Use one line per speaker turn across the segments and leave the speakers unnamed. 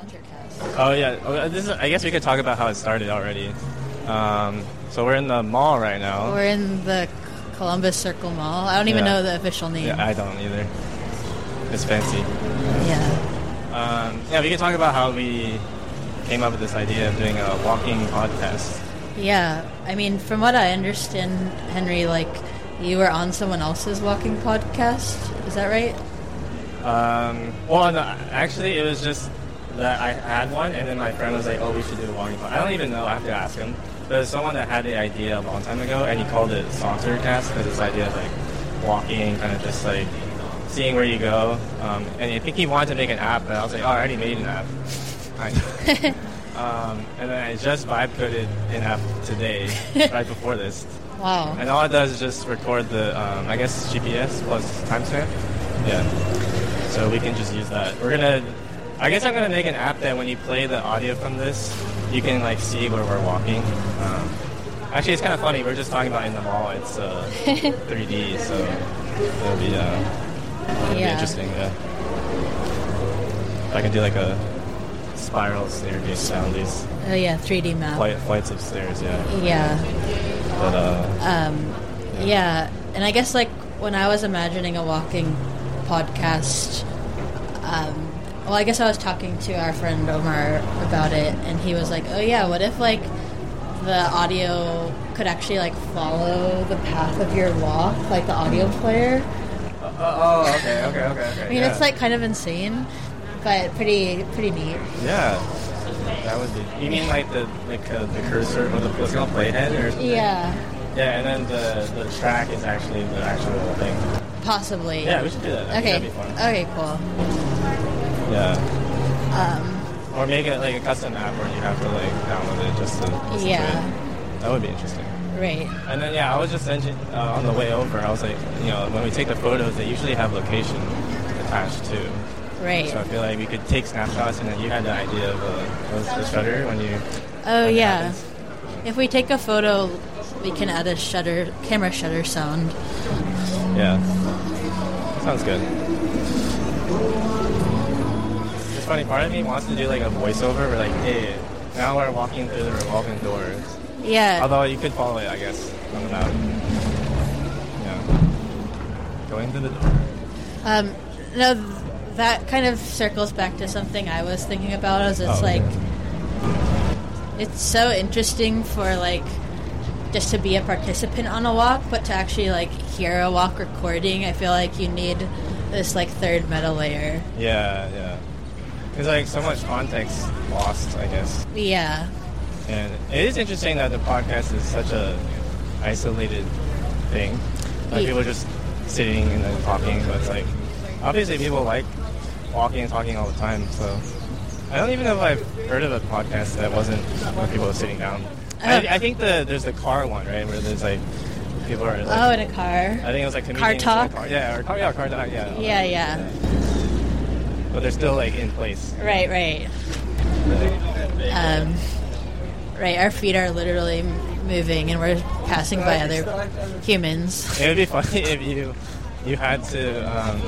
SaunterCast.
Oh yeah, I guess we could talk about how it started already. So we're in the mall right now.
We're in the Columbus Circle Mall. I don't even know the official name.
Yeah, I don't either. It's fancy.
Yeah.
We can talk about how we came up with this idea of doing a walking podcast.
Yeah, I mean, from what I understand, Henry, like, you were on someone else's walking podcast. Is that right?
Well, no, actually, it was just that I had one, and then my friend was like, "Oh, we should do a walking podcast." I don't even know. I have to ask him. There's someone that had the idea a long time ago, and he called it SaunterCast because this idea of like walking, kind of just like seeing where you go. And I think he wanted to make an app, but I was like, "Oh, I already made an app." And then I just vibe coded an app today, right before this.
Wow.
And all it does is just record the, I guess, GPS plus timestamp. Yeah. So we can just use that. I guess I'm gonna make an app that when you play the audio from this, you can like see where we're walking. Actually, it's kind of funny. We're just talking about in the mall. It's 3D, so it'll be interesting. Yeah. I can do like a spiral staircase down these.
Oh yeah, 3D map.
Flights of stairs. Yeah.
Yeah.
But
yeah, and I guess like when I was imagining a walking podcast, well, I guess I was talking to our friend Omar about it, and he was like, "Oh yeah, what if like the audio could actually like follow the path of your walk, like the audio player?"
Okay.
I mean, it's like kind of insane, but pretty neat.
Yeah, that would be. You mean like the cursor or what's called playhead or something?
Yeah.
Yeah, and then the track is actually the actual thing.
Possibly.
Yeah, we should do that. That'd be fun.
Okay, cool.
Yeah. Or make it like a custom app where you have to like download it just to listen to it. That would be interesting.
Right.
And then I was just on the way over. I was like, when we take the photos, they usually have location attached too.
Right.
So I feel like we could take snapshots, and then you had the idea of the shutter when you.
Oh yeah. If we take a photo, we can add a camera shutter sound.
Yeah. Sounds good. It's funny, part of me wants to do like a voiceover where like, hey, now we're walking through the revolving doors.
Yeah.
Although you could follow it, I guess, on the map. Yeah. Going to the door.
No, that kind of circles back to something I was thinking about, as it's it's so interesting for like just to be a participant on a walk, but to actually like hear a walk recording, I feel like you need this like third meta layer.
Yeah. There's like so much context lost, I guess.
Yeah.
And it is interesting that the podcast is such a isolated thing. Like people just sitting and then talking, but it's like obviously people like walking and talking all the time, so I don't even know if I've heard of a podcast that wasn't where people are sitting down. I think there's the car one, right, where there's like people are like,
in a car.
I think it was like
car talk.
Car talk.
Yeah.
But they're still like in place.
Right. Right. Our feet are literally moving, and we're passing by other humans.
It would be funny if you had to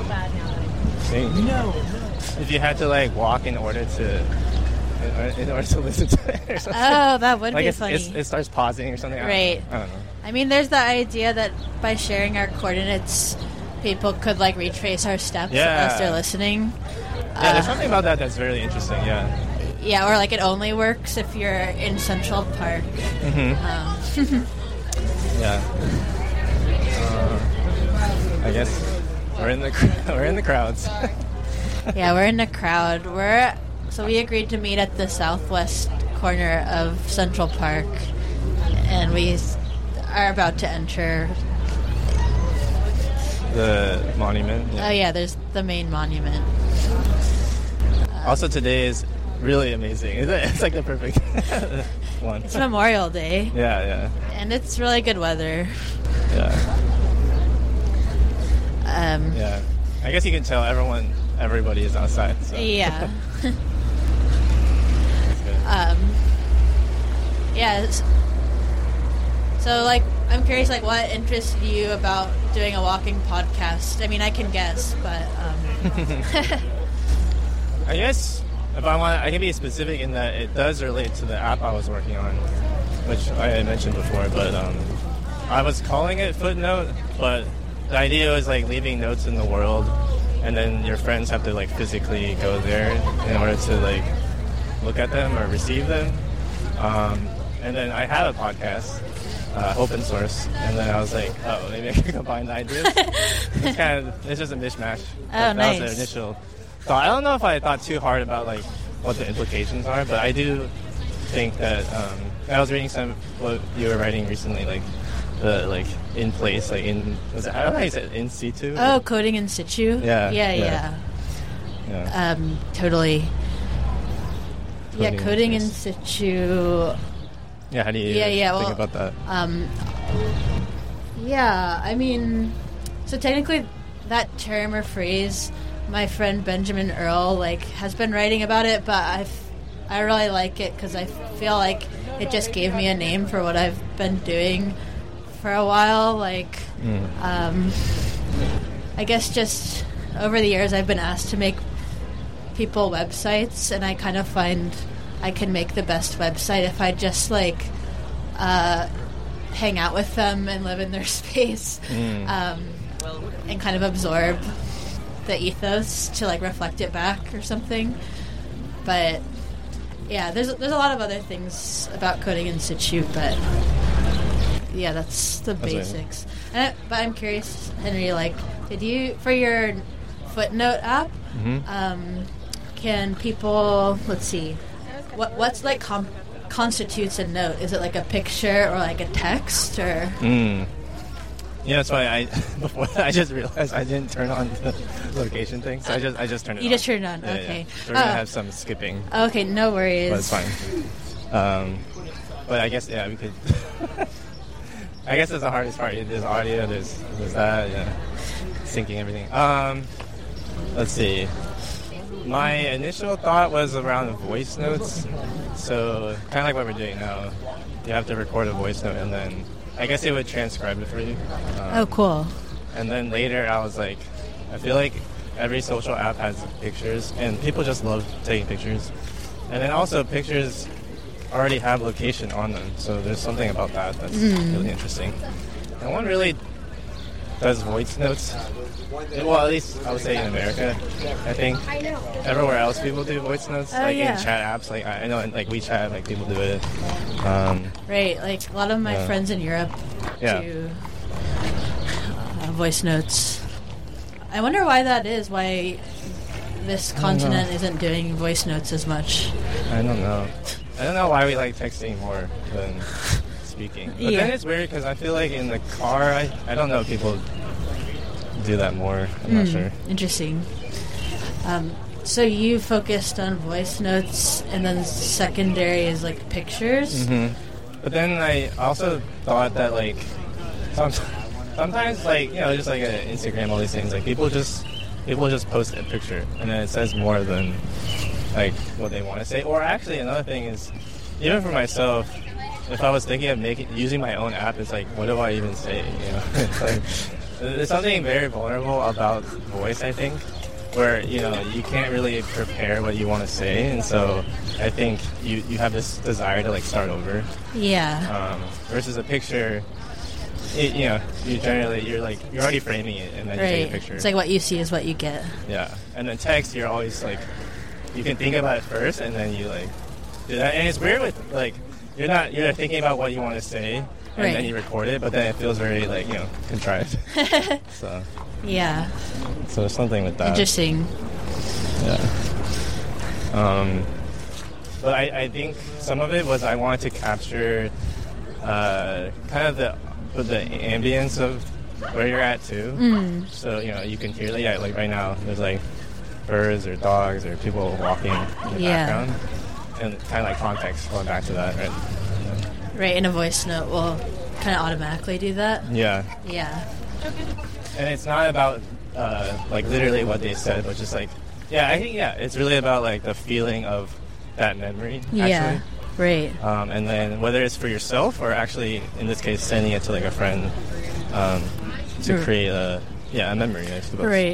if you had to like walk in order to listen to it or something.
Oh, that would
like
be funny.
It starts pausing or something.
Right.
I don't know.
I mean, there's the idea that by sharing our coordinates, people could like retrace our steps as they're listening.
Yeah, there's something about that that's very interesting. Yeah.
Yeah, or like it only works if you're in Central Park.
Mm-hmm. Yeah. I guess we're in the crowds.
Yeah, we're in the crowd. So we agreed to meet at the southwest corner of Central Park, and we are about to enter
the monument. Yeah.
Oh yeah, there's the main monument.
Also, today is really amazing. It's like the perfect one.
It's Memorial Day.
Yeah.
And it's really good weather.
Yeah. Yeah. I guess you can tell everybody is outside. So.
Yeah. Yeah. So, like, I'm curious, like, what interests you about doing a walking podcast? I mean, I can guess, but...
I guess if I want, I can be specific in that it does relate to the app I was working on, which I had mentioned before. But I was calling it Footnote, but the idea was like leaving notes in the world, and then your friends have to like physically go there in order to like look at them or receive them. And then I had a podcast, open source, and then I was like, oh, maybe I can combine the ideas. It's just a mishmash.
Oh, nice.
That was the initial thought. I don't know if I thought too hard about like what the implications are, but I do think that I was reading some what you were writing recently, like the like in place, like in was it, I don't know how you said in situ.
Oh, coding in situ. Yeah. Totally. Coding in situ.
Yeah, how do you think about that?
I mean, so technically that term or phrase, my friend Benjamin Earl has been writing about it, but I really like it because I feel like it just gave me a name for what I've been doing for a while. I guess just over the years I've been asked to make people websites, and I kind of find I can make the best website if I just hang out with them and live in their space, and kind of absorb the ethos to reflect it back or something. But yeah, there's a lot of other things about coding in situ, but yeah, that's the basics. But I'm curious, Henry, did you, for your Footnote app, can people, let's see, what's constitutes a note? Is it a picture or a text or?
Yeah, that's why before I just realized I didn't turn on the location thing, so I just turned it on.
You just turned it on, okay.
Yeah. So we're gonna have some skipping.
Okay, no worries.
But it's fine. But I guess we could. I guess that's the hardest part. There's audio, there's that, syncing everything. Let's see. My initial thought was around voice notes. So kind of like what we're doing now. You have to record a voice note, and then I guess it would transcribe it for you.
Oh, cool.
And then later I was like, I feel like every social app has pictures, and people just love taking pictures. And then also pictures already have location on them, so there's something about that that's really interesting. No one really does voice notes. Well, at least I would say in America, I think. Everywhere else people do voice notes, in chat apps. I know in WeChat, people do it.
Right, a lot of my friends in Europe do voice notes. I wonder why that is, why this continent isn't doing voice notes as much.
I don't know. I don't know why we like texting more than speaking. But then it's weird because I feel like in the car, I don't know if people do that more. I'm not sure.
Interesting. So you focused on voice notes, and then secondary is pictures?
But then I also thought that sometimes just Instagram, all these things, people just post a picture, and then it says more than what they want to say. Or actually another thing is, even for myself, if I was thinking of using my own app, it's what do I even say? There's something very vulnerable about voice, I think, where you can't really prepare what you want to say, and so I think you have this desire to start over.
Yeah.
Versus a picture, you're already framing it, and then you take a picture.
It's what you see is what you get.
Yeah, and then text, you're always you can think about it first, and then you do that. And it's weird with you're thinking about what you want to say, and then you record it, but then it feels very contrived. So
yeah.
So there's something with that.
Interesting.
Yeah. But I think some of it was I wanted to capture kind of the ambience of where you're at too. So you can hear right now there's birds or dogs or people walking in the background, and kind of context going back to that, right?
Right, and a voice note will kind of automatically do that.
Yeah. And it's not about literally what they said, but just I think it's really about the feeling of that memory. Actually.
Yeah. Right.
And then whether it's for yourself or actually in this case sending it to a friend to create a memory, I suppose.
Right.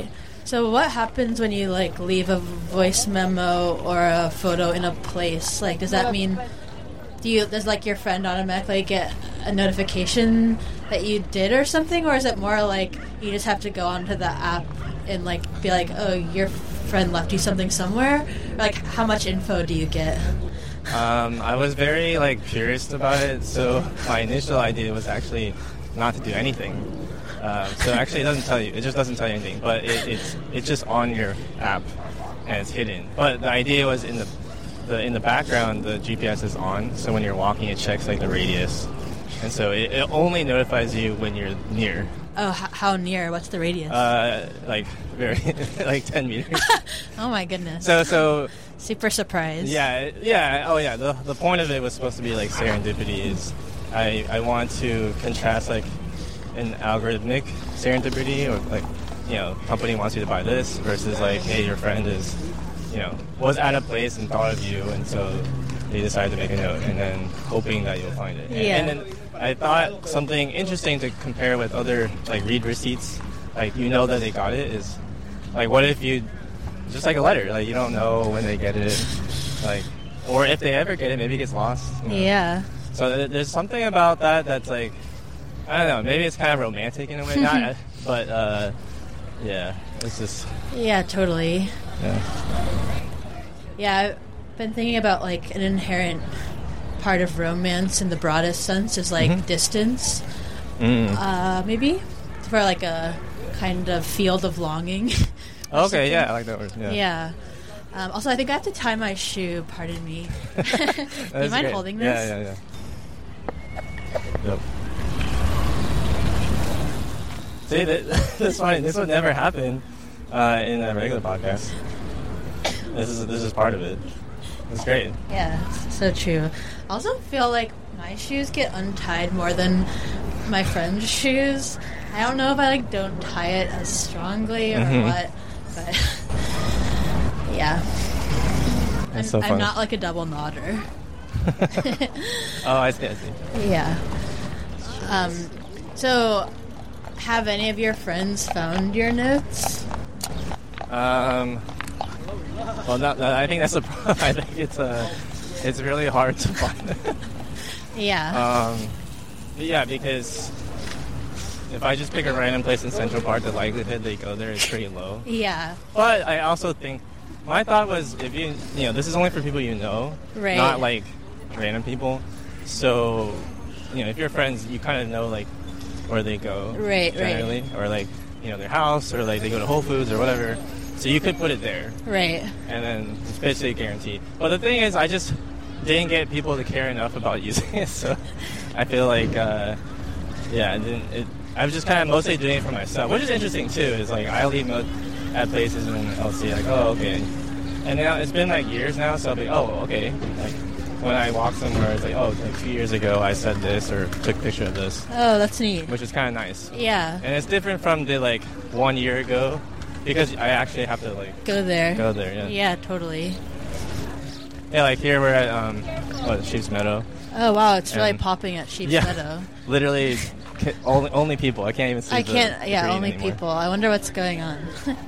So what happens when you like leave a voice memo or a photo in a place? Like, does that mean does like your friend automatically get a notification that you did or something, or is it more like you just have to go onto the app and like be like, oh, your friend left you something somewhere? Or, like, how much info do you get?
I was very like curious about it, so my initial idea was actually not to do anything. So actually, it just doesn't tell you anything, but it's just on your app and it's hidden. But the idea was in the background, the GPS is on, so when you're walking, it checks like the radius, and so it only notifies you when you're near.
Oh, how near? What's the radius?
Like very like 10 meters.
Oh my goodness.
So
super surprised.
Yeah. Oh yeah. The point of it was supposed to be like serendipity. Is I want to contrast like an algorithmic serendipity, or like, you know, company wants you to buy this versus like, hey, your friend is, you know, was at a place and thought of you, and so they decided to make a note, and then hoping that you'll find it.
Yeah.
And then I thought something interesting to compare with other like read receipts, like you know that they got it, is like, what if you just like a letter, like you don't know when they get it, like, or if they ever get it, maybe it gets lost. You know?
Yeah.
So there's something about that that's like, I don't know, maybe it's kind of romantic in a way, not, but yeah, it's just.
Yeah, totally.
Yeah.
Yeah, I've been thinking about like an inherent part of romance in the broadest sense is like distance. Maybe for like a kind of field of longing.
Okay, yeah, I like that word.
Yeah. Also, I think I have to tie my shoe. Pardon me. Do you mind
great.
holding this?
Yeah. Yep. See, that's funny. This would never happen in a regular podcast. This is part of it. It's great.
Yeah, it's so true. I also feel like my shoes get untied more than my friend's shoes. I don't know if I like don't tie it as strongly or what, but yeah.
That's so fun.
I'm not like a double nodder.
Oh, I see.
Yeah. So, have any of your friends found your notes?
Well, I think that's the problem. I think it's really hard to find.
Yeah.
Yeah, because if I just pick a random place in Central Park, the likelihood they go there is pretty low.
Yeah.
But I also think my thought was, if you know, this is only for people you know,
right,
not like random people. So, you know, if you're friends, you kind of know like where they go,
right,
generally, or like, you know, their house, or like they go to Whole Foods or whatever. So you could put it there,
right,
and then it's basically guaranteed. But the thing is, I just didn't get people to care enough about using it, so I feel like, I was just kind of mostly doing it for myself, which is interesting too. Is like I leave notes at places and I'll see like, oh, okay, and now it's been like years now, so I'll be, oh, okay, like when I walk somewhere, it's like, oh, like 2 years ago I said this or took a picture of this.
Oh, that's neat.
Which is kind of nice.
Yeah.
And it's different from the like 1 year ago, because I actually have to like
go there.
Yeah.
Yeah, totally.
Yeah, like here we're at Sheep's Meadow.
Oh wow, it's really popping at Sheep's Meadow.
Literally, only people. I can't even see.
Only
anymore.
people. I wonder what's going on.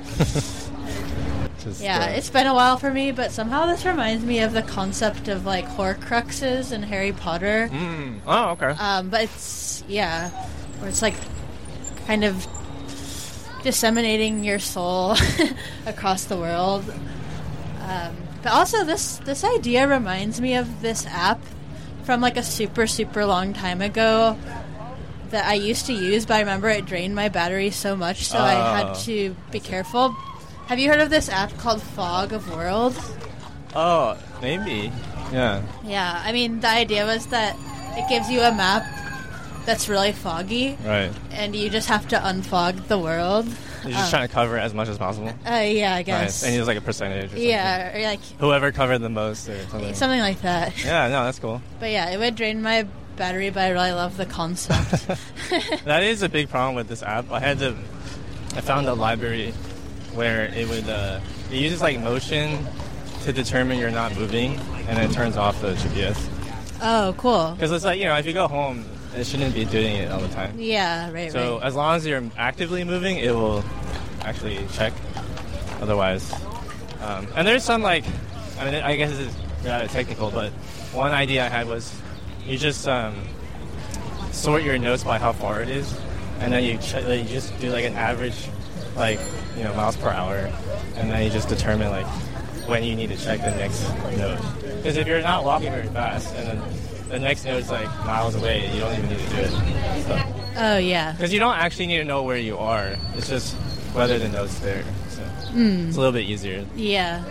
Just,
it's been a while for me, but somehow this reminds me of the concept of like Horcruxes in Harry Potter.
Oh, okay.
But it's where it's like kind of disseminating your soul across the world. But also this idea reminds me of this app from like a super, super long time ago that I used to use, but I remember it drained my battery so much, so I had to be careful. Have you heard of this app called Fog of World?
Oh, maybe. Yeah.
Yeah, I mean, the idea was that it gives you a map that's really foggy.
Right.
And you just have to unfog the world.
You're just trying to cover as much as possible.
Yeah, I guess.
Nice. And use like a percentage or something.
Yeah, or like
whoever covered the most or something.
Something like that.
Yeah, no, that's cool.
But yeah, it would drain my battery, but I really love the concept.
That is a big problem with this app. I found a library where it would it uses like motion to determine you're not moving, and then it turns off the GPS.
Oh, cool.
Because it's like, you know, if you go home, it shouldn't be doing it all the time.
Yeah, right.
So as long as you're actively moving, it will actually check. otherwise. And there's some I guess it's technical, but one idea I had was you just sort your notes by how far it is, and then you just do an average, miles per hour, and then you just determine when you need to check the next note. Because if you're not walking very fast, and then the next note is miles away, you don't even need to do it. So.
Oh yeah.
Because you don't actually need to know where you are. It's just whether the note's there. So it's a little bit easier.
Yeah.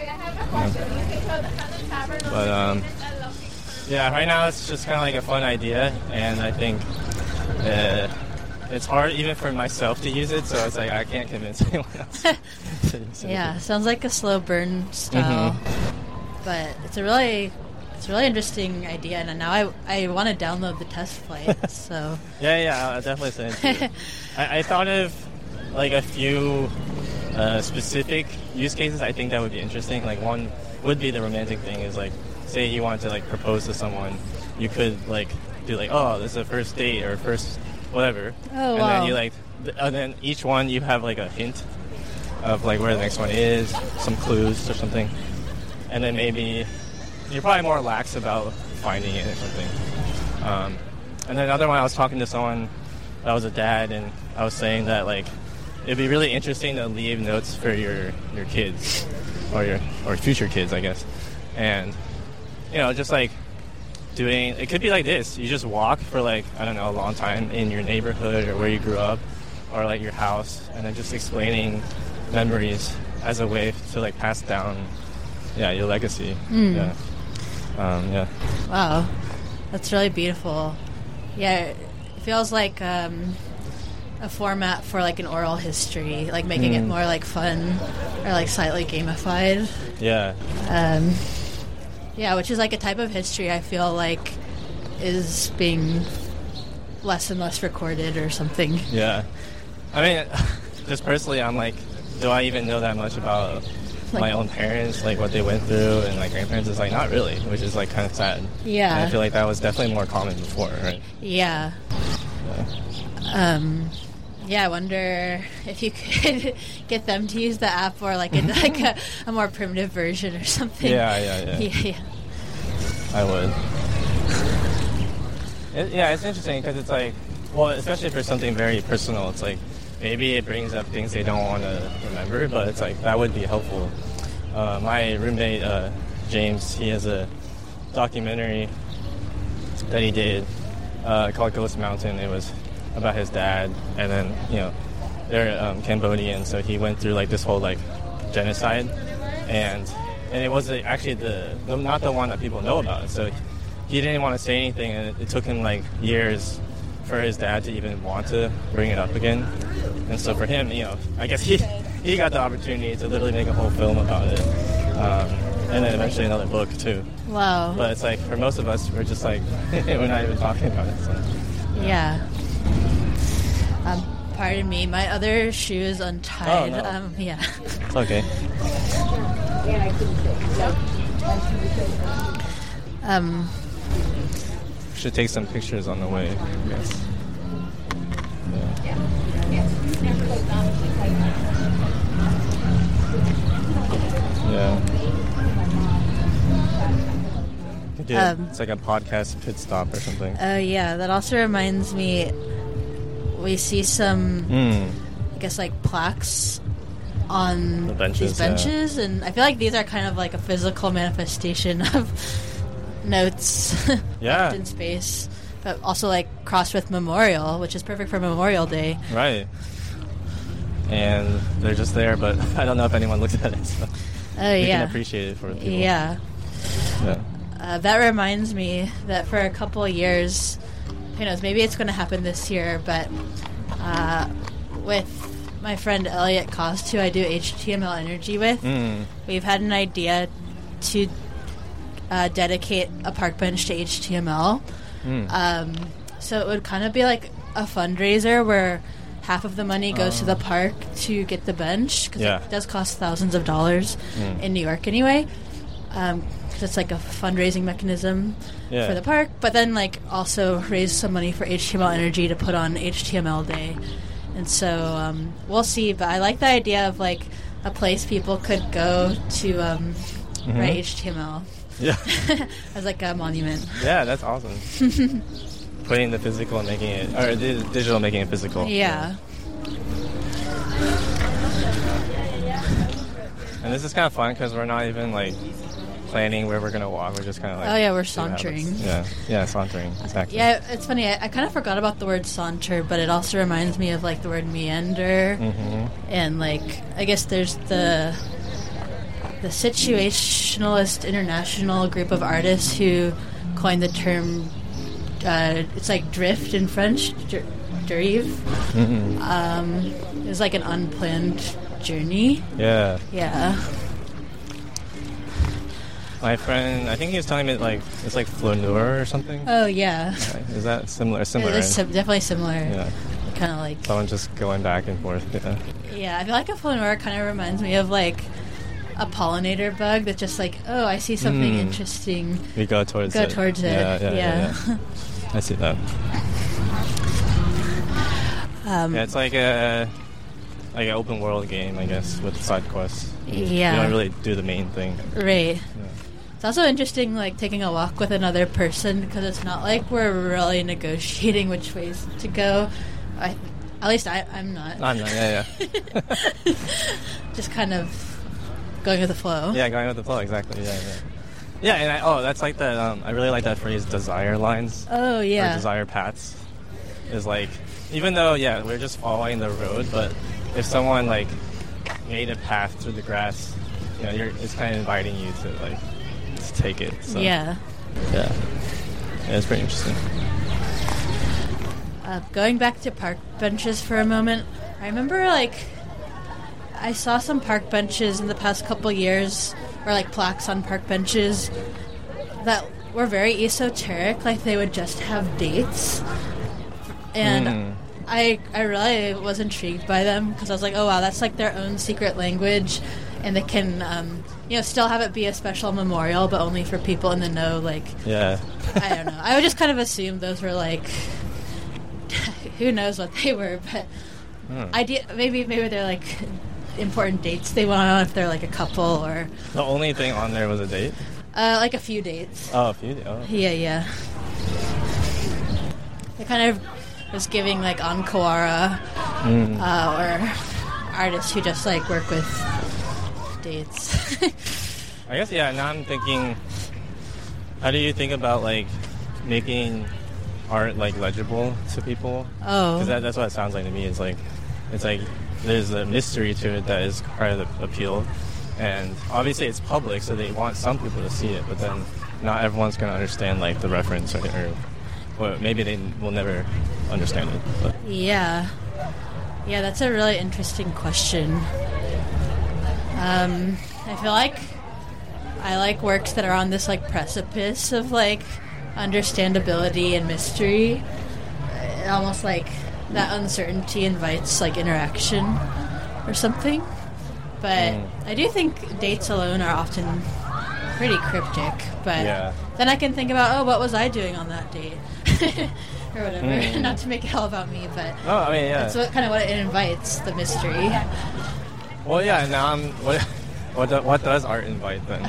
But right now it's just kind of a fun idea, and I think it's hard even for myself to use it. So it's I can't convince anyone else to use it.
Yeah, sounds like a slow burn style, but it's a really interesting idea, and now I want to download the test flight. So
yeah, I'll definitely send it to you. I thought of a few specific use cases I think that would be interesting. One would be the romantic thing is say you want to propose to someone, you could do oh, this is a first date or first whatever.
Oh,
and
wow.
then you and then each one you have a hint of where the next one is, some clues or something, and then maybe you're probably more lax about finding it or something. And then another one, I was talking to someone that was a dad, and I was saying that it'd be really interesting to leave notes for your kids or future kids, I guess. And just doing, it could be this. You just walk for I don't know, a long time in your neighborhood or where you grew up or your house, and then just explaining memories as a way to pass down your legacy. Yeah.
Wow, that's really beautiful. Yeah, it feels like a format for an oral history, making it more fun or slightly gamified.
Yeah.
Yeah, which is a type of history I feel is being less and less recorded or something.
Yeah. I mean, just personally, I'm do I even know that much about my own parents, what they went through, and grandparents? Is not really, which is kind of sad.
Yeah.
And I feel that was definitely more common before, right?
Yeah. Yeah, I wonder if you could get them to use the app or in a more primitive version or something.
Yeah. I would. It's interesting because it's especially for something very personal, it's maybe it brings up things they don't want to remember, but it's that would be helpful. My roommate, James, he has a documentary that he did called Ghost Mountain. It was about his dad, and then they're Cambodian, so he went through this whole genocide, and it was actually not the one that people know about. So he didn't want to say anything, and it took him years for his dad to even want to bring it up again. And so for him, I guess he got the opportunity to literally make a whole film about it, and then eventually another book too.
Wow.
But it's for most of us, we're just we're not even talking about it. So,
yeah. Pardon me, my other shoe is untied.
Oh, no.
Yeah.
It's okay. Should take some pictures on the way, I guess. Yeah. It's a podcast pit stop or something.
Oh, yeah. That also reminds me, we see some, I guess, plaques on
the benches,
these benches, and I feel these are kind of a physical manifestation of notes left in space, but also crossed with memorial, which is perfect for Memorial Day.
Right. And they're just there, but I don't know if anyone looks at it, so we can appreciate it for people.
Yeah. That reminds me that for a couple of years, who knows, maybe it's going to happen this year, but with my friend Elliot Cost, who I do HTML Energy with, we've had an idea to dedicate a park bench to HTML. So it would kind of be a fundraiser where half of the money goes to the park to get the bench, because it does cost thousands of dollars in New York anyway. Because it's a fundraising mechanism for the park, but then also raise some money for HTML Energy to put on HTML Day. And so we'll see, but I like the idea of a place people could go to write HTML.
Yeah.
As like a monument.
Yeah, that's awesome. Putting the physical and making it, or the digital making it physical.
Yeah.
And this is kind of fun because we're not even like planning where we're gonna walk. We're just kind of like,
oh yeah, we're sauntering.
Yeah, sauntering. Exactly.
Yeah, it's funny. I kind of forgot about the word saunter, but it also reminds me of like the word meander, and like I guess there's the Situationalist International group of artists who coined the term. It's like drift in French, dérive. It was like an unplanned journey.
Yeah.
Yeah.
My friend, I think he was telling me like it's like flaneur or something.
Oh yeah.
Is that similar? Similar.
It's definitely similar.
Yeah.
Kind of like
someone just going back and forth. Yeah.
Yeah, I feel like a flaneur kind of reminds me of like a pollinator bug that's just like, oh, I see something interesting.
We go towards
it. Yeah.
I see that. Yeah, it's like an open world game, I guess, with side quests.
Yeah.
You don't really do the main thing.
Right. Yeah. It's also interesting, like, taking a walk with another person, because it's not like we're really negotiating which ways to go. At least I'm not.
I'm not, yeah.
Just kind of going with the flow.
Yeah, going with the flow, exactly, yeah. Yeah, and that's like that, I really like that phrase, desire lines.
Oh, yeah.
Or desire paths. Is like, even though, yeah, we're just following the road, but if someone, like, made a path through the grass, you know, it's kind of inviting you to, like, to take it. So,
yeah.
Yeah, it's pretty interesting.
Going back to park benches for a moment, I remember, like, I saw some park benches in the past couple years, or like plaques on park benches that were very esoteric, like they would just have dates. And I really was intrigued by them because I was like, oh wow, that's like their own secret language, and they can still have it be a special memorial, but only for people in the know. Like,
yeah,
I don't know. I would just kind of assume those were like, who knows what they were, but maybe they're like important dates they went on if they're like a couple, or
the only thing on there was a date.
Like a few dates.
Oh, a few. Oh.
Yeah. It kind of was giving like Ankawara or artists who just like work with dates.
I guess now I'm thinking, how do you think about like making art like legible to people?
Oh,
because that's what it sounds like to me. It's like there's a mystery to it that is part of the appeal, and obviously it's public, so they want some people to see it, but then not everyone's going to understand like the reference, or maybe they will never understand it. But.
Yeah, that's a really interesting question. I feel like I like works that are on this like precipice of like understandability and mystery. Almost like that uncertainty invites like interaction or something. But I do think dates alone are often pretty cryptic. But then I can think about, what was I doing on that date? Or whatever. Not to make it all about me, but that's kind of what it invites, the mystery.
Well, yeah, now what does art invite then?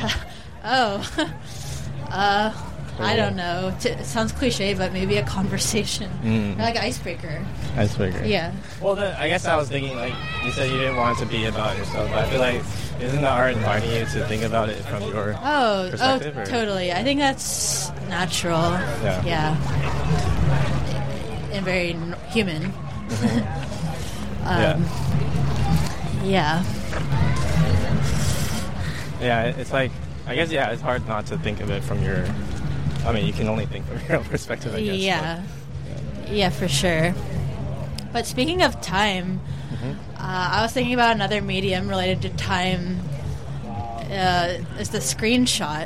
I don't know. It sounds cliche, but maybe a conversation. Or like an icebreaker. Yeah.
Well, I guess I was thinking, like, you said you didn't want it to be about yourself, but I feel like, isn't the art inviting you to think about it from your perspective?
Oh, totally. I think that's natural. Yeah. And very human. Yeah.
Yeah, it's like, I guess, it's hard not to think of it from your... I mean, you can only think from your own perspective, I guess.
Yeah, for sure. But speaking of time, I was thinking about another medium related to time. Is the screenshot.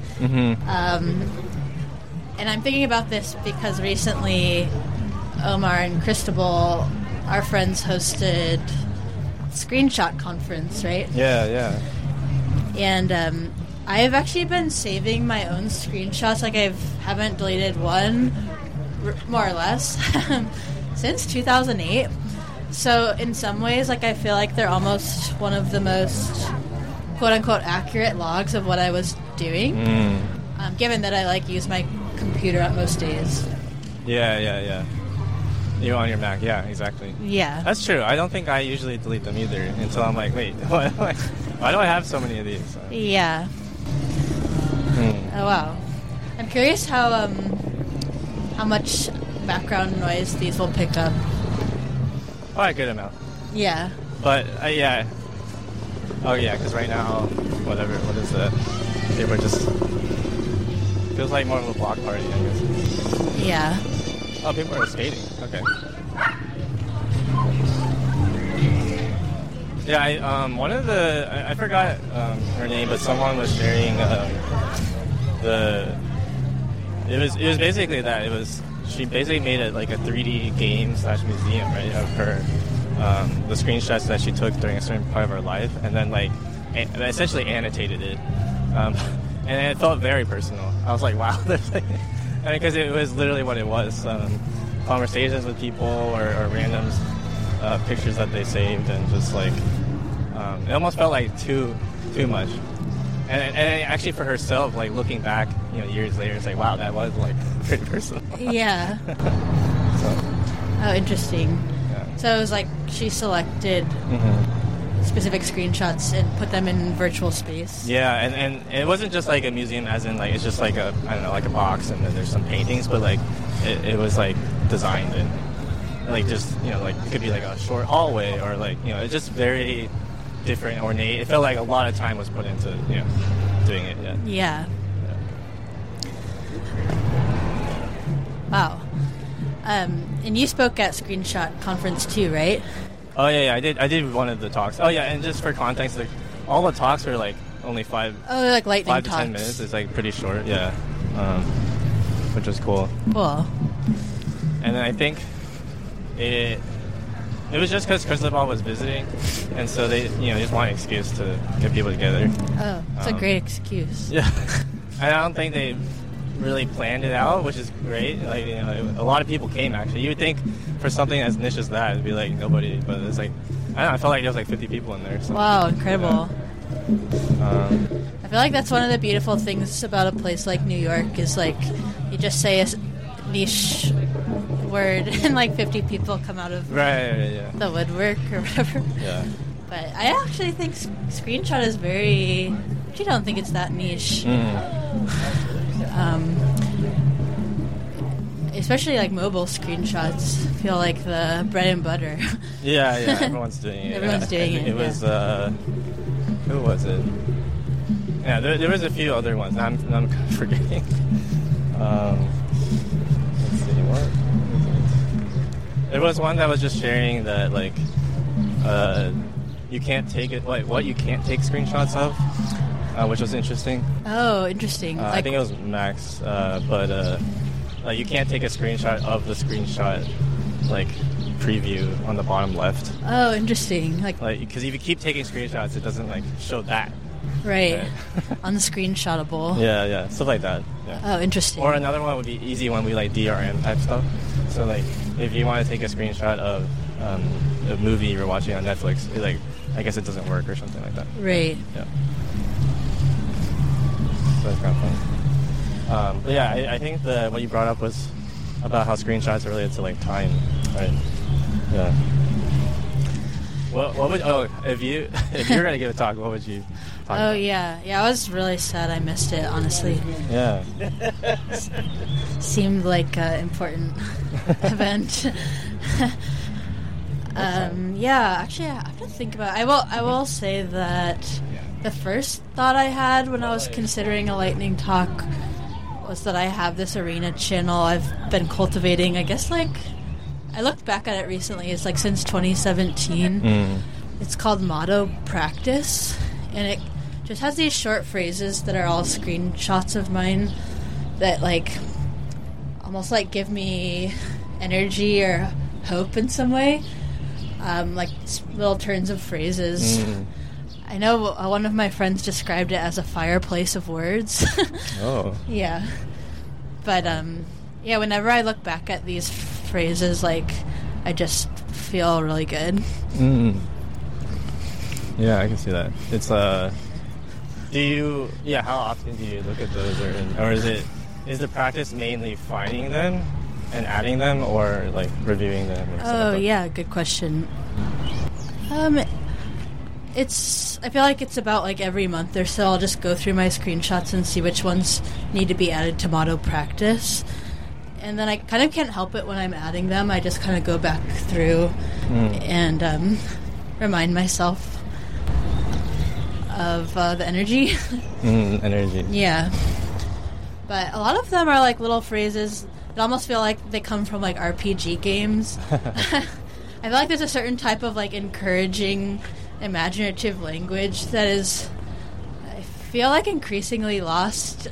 And I'm thinking about this because recently Omar and Cristobal, our friends, hosted Screenshot Conference, right?
Yeah.
And I've actually been saving my own screenshots. Like, I haven't deleted one, more or less, since 2008. So in some ways, like I feel like they're almost one of the most quote unquote accurate logs of what I was doing. Given that I like use my computer on most days.
Yeah. You're on your Mac, yeah, exactly.
Yeah.
That's true. I don't think I usually delete them either until I'm like, wait, why do I have so many of these?
Yeah. Oh wow. I'm curious how much background noise these will pick up.
Quite a good amount.
Yeah.
But yeah. Oh yeah, because right now, what is that? People are just feels like more of a block party, I guess.
Yeah.
Oh, people are skating. Okay. Yeah, one of the I forgot her name, but someone was sharing it was basically that she basically made it like a 3D game / museum, right, of her the screenshots that she took during a certain part of her life, and then like essentially annotated it, and it felt very personal. I was like, wow, there's like. I mean, because it was literally what it was. Conversations with people or random pictures that they saved, and just like it almost felt like too much. And actually for herself, like looking back, years later, it's like, wow, that was like pretty personal.
Yeah. Oh, interesting. Yeah. So it was like she selected specific screenshots and put them in virtual space.
Yeah, and it wasn't just like a museum as in like it's just like a like a box and then there's some paintings, but like it was like designed and like just like it could be like a short hallway or like it's just very different, ornate. It felt like a lot of time was put into doing it.
Yeah. Wow. And you spoke at Screenshot Conference too, right?
Oh yeah, I did one of the talks. Oh yeah, and just for context, like all the talks are like only 5
like lightning
5 to
talks.
10 minutes. It's like pretty short, yeah, which was cool.
Cool.
And then I think it was just because Crystal Ball was visiting, and so they just want an excuse to get people together.
Oh, it's a great excuse.
Yeah, and I don't think they really planned it out, which is great. Like a lot of people came actually. You would think for something as niche as that, it'd be like nobody, but it's like I don't know. I felt like there was like 50 people in there. So.
Wow, incredible. I feel like that's one of the beautiful things about a place like New York is like you just say a niche word and like 50 people come out of the woodwork or whatever.
Yeah.
But I actually think Screenshot is very. I don't think it's that niche. Especially like mobile screenshots feel like the bread and butter.
Yeah, everyone's doing it.
Everyone's doing it.
It was who was it? Yeah, there was a few other ones. I'm forgetting. Let's see what. There was one that was just sharing that like you can't take it. What you can't take screenshots of. Which was interesting.
Oh, interesting.
I think it was Max, but you can't take a screenshot of the screenshot, like preview on the bottom left.
Oh, interesting. Like
because if you keep taking screenshots, it doesn't like show that.
Right. On the screenshotable.
Yeah, stuff like that. Yeah.
Oh, interesting.
Or another one would be easy when we like DRM type stuff. So like if you want to take a screenshot of a movie you're watching on Netflix, I guess it doesn't work or something like that.
Right.
Yeah. So that's kind of fun. But yeah, I think what you brought up was about how screenshots are related to like time, right? Yeah. What would if you were gonna give a talk, what would you talk about?
Yeah. I was really sad I missed it, honestly.
Yeah.
Seemed like an important event. Actually, I have to think about it. I will say that the first thought I had when I was considering a lightning talk was that I have this arena channel I've been cultivating, I guess, like, I looked back at it recently. It's like since 2017. It's called Motto Practice, and it just has these short phrases that are all screenshots of mine that, like, almost, like, give me energy or hope in some way. Like, little turns of phrases. I know one of my friends described it as a fireplace of words.
Oh.
Yeah. But, whenever I look back at these phrases, like, I just feel really good.
Yeah, I can see that. It's how often do you look at those, or is the practice mainly finding them and adding them, or like reviewing them?
Yeah, good question. I feel like it's about like every month or so I'll just go through my screenshots and see which ones need to be added to Motto Practice. And then I kind of can't help it when I'm adding them. I just kind of go back through and remind myself of the energy.
Energy.
Yeah. But a lot of them are like little phrases that almost feel like they come from like RPG games. I feel like there's a certain type of like encouraging, imaginative language that is, I feel like, increasingly lost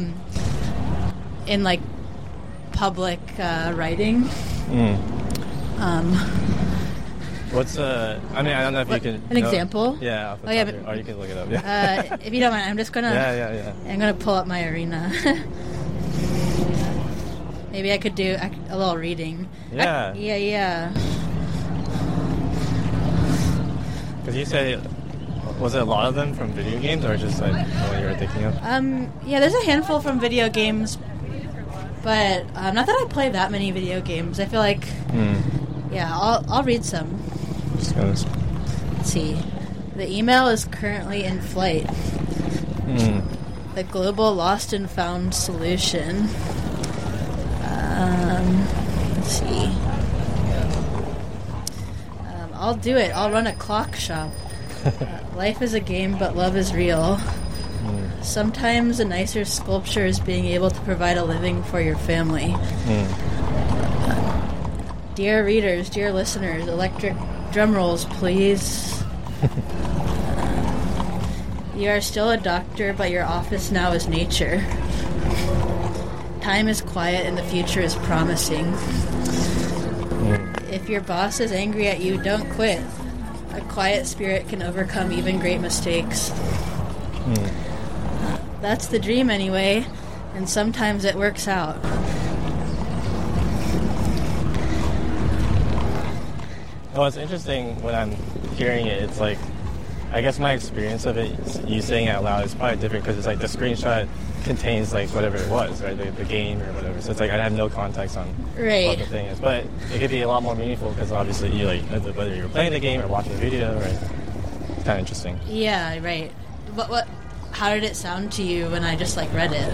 in like public writing.
What's I don't know if you can...
An example?
Yeah,
or you
can look it up. Yeah.
If you don't mind, I'm just gonna...
Yeah.
I'm gonna pull up my arena. Maybe I could do a little reading.
Yeah.
Yeah.
Because you said, was it a lot of them from video games, or just like what you were thinking of?
Yeah, there's a handful from video games, but not that I play that many video games. I feel like... Yeah, I'll read some. Let's see. The email is currently in flight. The global lost and found solution. Let's see. I'll do it. I'll run a clock shop. Life is a game, but love is real. Sometimes a nicer sculpture is being able to provide a living for your family. Dear readers, dear listeners, electric drum rolls, please. You are still a doctor, but your office now is nature. Time is quiet and the future is promising. If your boss is angry at you, don't quit. A quiet spirit can overcome even great mistakes. That's the dream anyway, and sometimes it works out.
Well, it's interesting when I'm hearing it. It's like, I guess my experience of it, you saying it out loud, is probably different because it's like the screenshot contains like whatever it was, right? The game or whatever. So it's like I have no context on what the thing is. But it could be a lot more meaningful because obviously you like whether you're playing the game or watching the video, right? It's kind of interesting.
Yeah, right. What? How did it sound to you when I just like read it?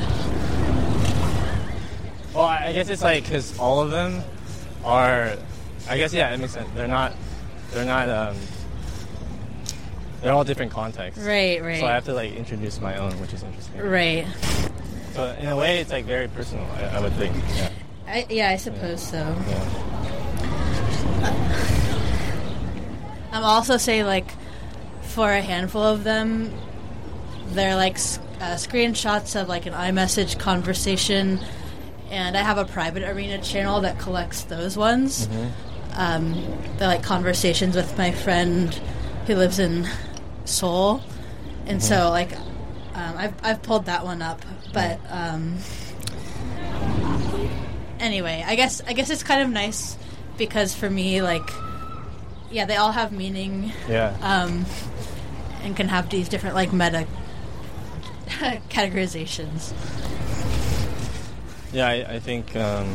Well, I guess it's like because all of them are. I guess, yeah, it makes sense. They're not, they're all different contexts.
Right.
So I have to, like, introduce my own, which is interesting.
Right.
So, in a way, it's, like, very personal, I would think. Yeah.
I suppose so.
Yeah.
I'm also say, like, for a handful of them, they're, like, screenshots of, like, an iMessage conversation, and I have a private arena channel that collects those ones. They're like conversations with my friend who lives in Seoul, and so like I've pulled that one up. But anyway, I guess it's kind of nice because for me, like, yeah, they all have meaning.
Yeah.
And can have these different like meta categorizations.
Yeah, I think.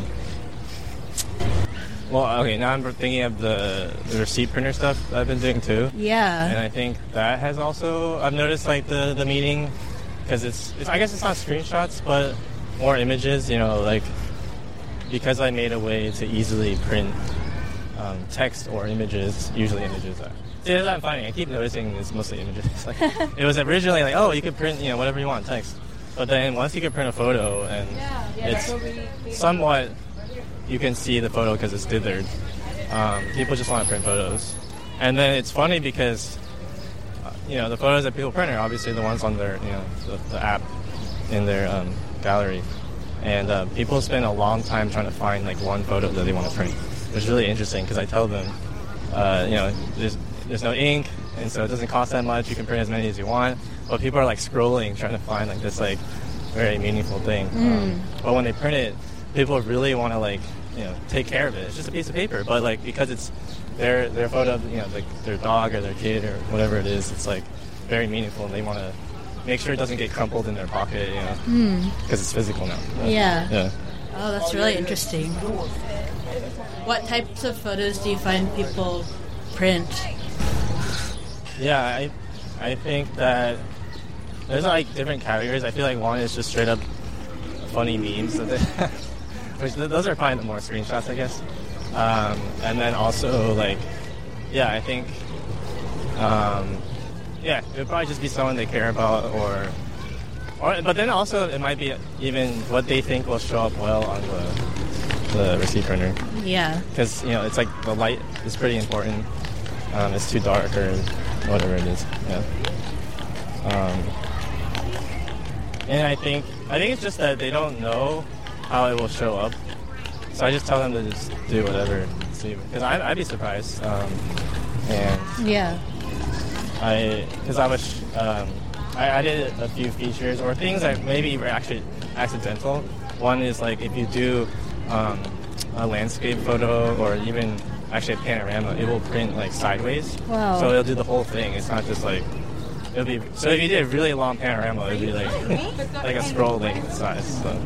Well, okay, now I'm thinking of the receipt printer stuff I've been doing too.
Yeah.
And I think that has also, I've noticed like the meaning, because it's I guess it's not screenshots, but more images, you know, like, because I made a way to easily print text or images, usually images. See, that's what I'm finding. I keep noticing it's mostly images. Like, it was originally like, oh, you could print, you know, whatever you want, text. But then once you can print a photo and it's somewhat, you can see the photo because it's dithered. People just want to print photos. And then it's funny because, you know, the photos that people print are obviously the ones on their, you know, the app in their gallery. And people spend a long time trying to find like one photo that they want to print. Which is really interesting because I tell them, you know, there's no ink, and so it doesn't cost that much. You can print as many as you want. But people are like scrolling, trying to find like this like very meaningful thing. But when they print it, people really want to like, you know, take care of it. It's just a piece of paper, but like because it's their photo of, like their dog or their kid or whatever it is, it's like very meaningful, and they want to make sure it doesn't get crumpled in their pocket, because it's physical now.
Yeah. Oh, that's really interesting. What types of photos do you find people print?
Yeah, I think that there's like different categories. I feel like one is just straight up funny memes, which those are probably the more screenshots, I guess. And then also like, I think, it would probably just be someone they care about, or but then also it might be even what they think will show up well on the receipt printer.
Yeah.
Because it's like the light is pretty important. It's too dark or whatever it is. Yeah. And I think it's just that they don't know how it will show up. So I just tell them to just do whatever. Because I'd be surprised. I did a few features or things that maybe were actually accidental. One is like if you do a landscape photo or even actually a panorama, it will print like sideways.
Wow.
So it'll do the whole thing. It's not just like so if you did a really long panorama, it'd be like a scroll length size. So,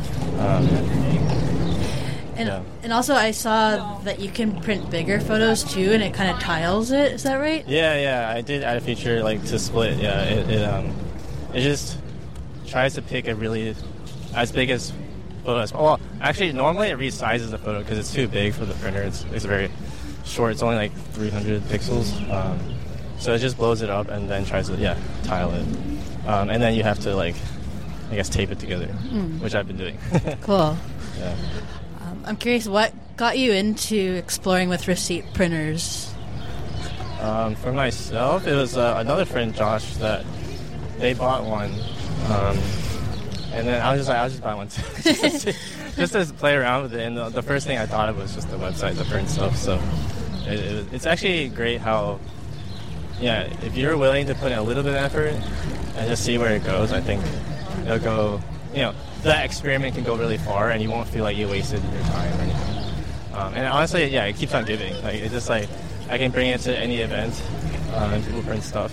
and also I saw that you can print bigger photos too, and it kind of tiles it. Is that right?
Yeah. I did add a feature like to split. Yeah, it just tries to pick a really as big as photo as well. Actually, normally it resizes the photo because it's too big for the printer. It's very short. It's only like 300 pixels. So it just blows it up and then tries to tile it. And then you have to I guess tape it together, which I've been doing.
Cool.
Yeah.
I'm curious, what got you into exploring with receipt printers?
For myself, it was another friend, Josh, that they bought one. And then I was just like, I'll just buy one too. just to play around with it. And the first thing I thought of was just the website, the print stuff. So it's actually great how, if you're willing to put in a little bit of effort and just see where it goes, I think it'll go, that experiment can go really far and you won't feel like you wasted your time or anything. And honestly, it keeps on giving. Like, it's just like, I can bring it to any event and people print stuff.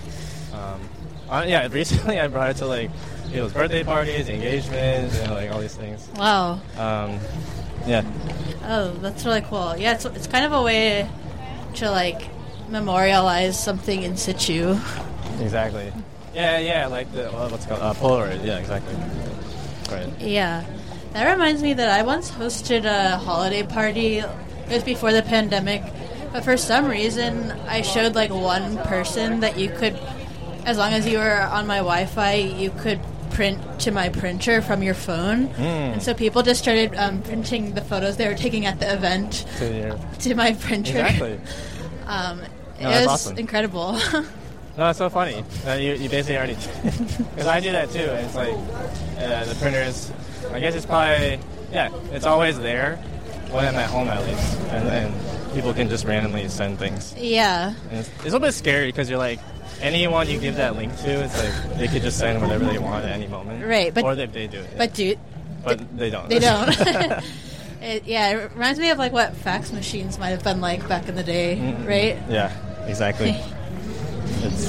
Recently I brought it to people's birthday parties, engagements, all these things.
Wow.
Yeah.
Oh, that's really cool. Yeah, it's kind of a way to memorialize something in situ.
Exactly. Yeah, like what's it called Polaroid. Yeah, exactly. Right.
Yeah. That reminds me that I once hosted a holiday party. It was before the pandemic. But for some reason, I showed one person that you could, as long as you were on my Wi-Fi, you could print to my printer from your phone. And so people just started printing the photos they were taking at the event to my printer.
Exactly.
It was
awesome.
Incredible.
No, it's so funny. You basically already... Because I do that too. And it's the printers... I guess it's probably... Yeah, it's always there when I'm at home at least. And then people can just randomly send things.
Yeah.
And it's a little bit scary because you're anyone you give that link to, it's they could just send whatever they want at any moment.
Right.
Or they do it.
But
they don't.
They don't. It reminds me of what fax machines might have been like back in the day, right?
Yeah, exactly. It's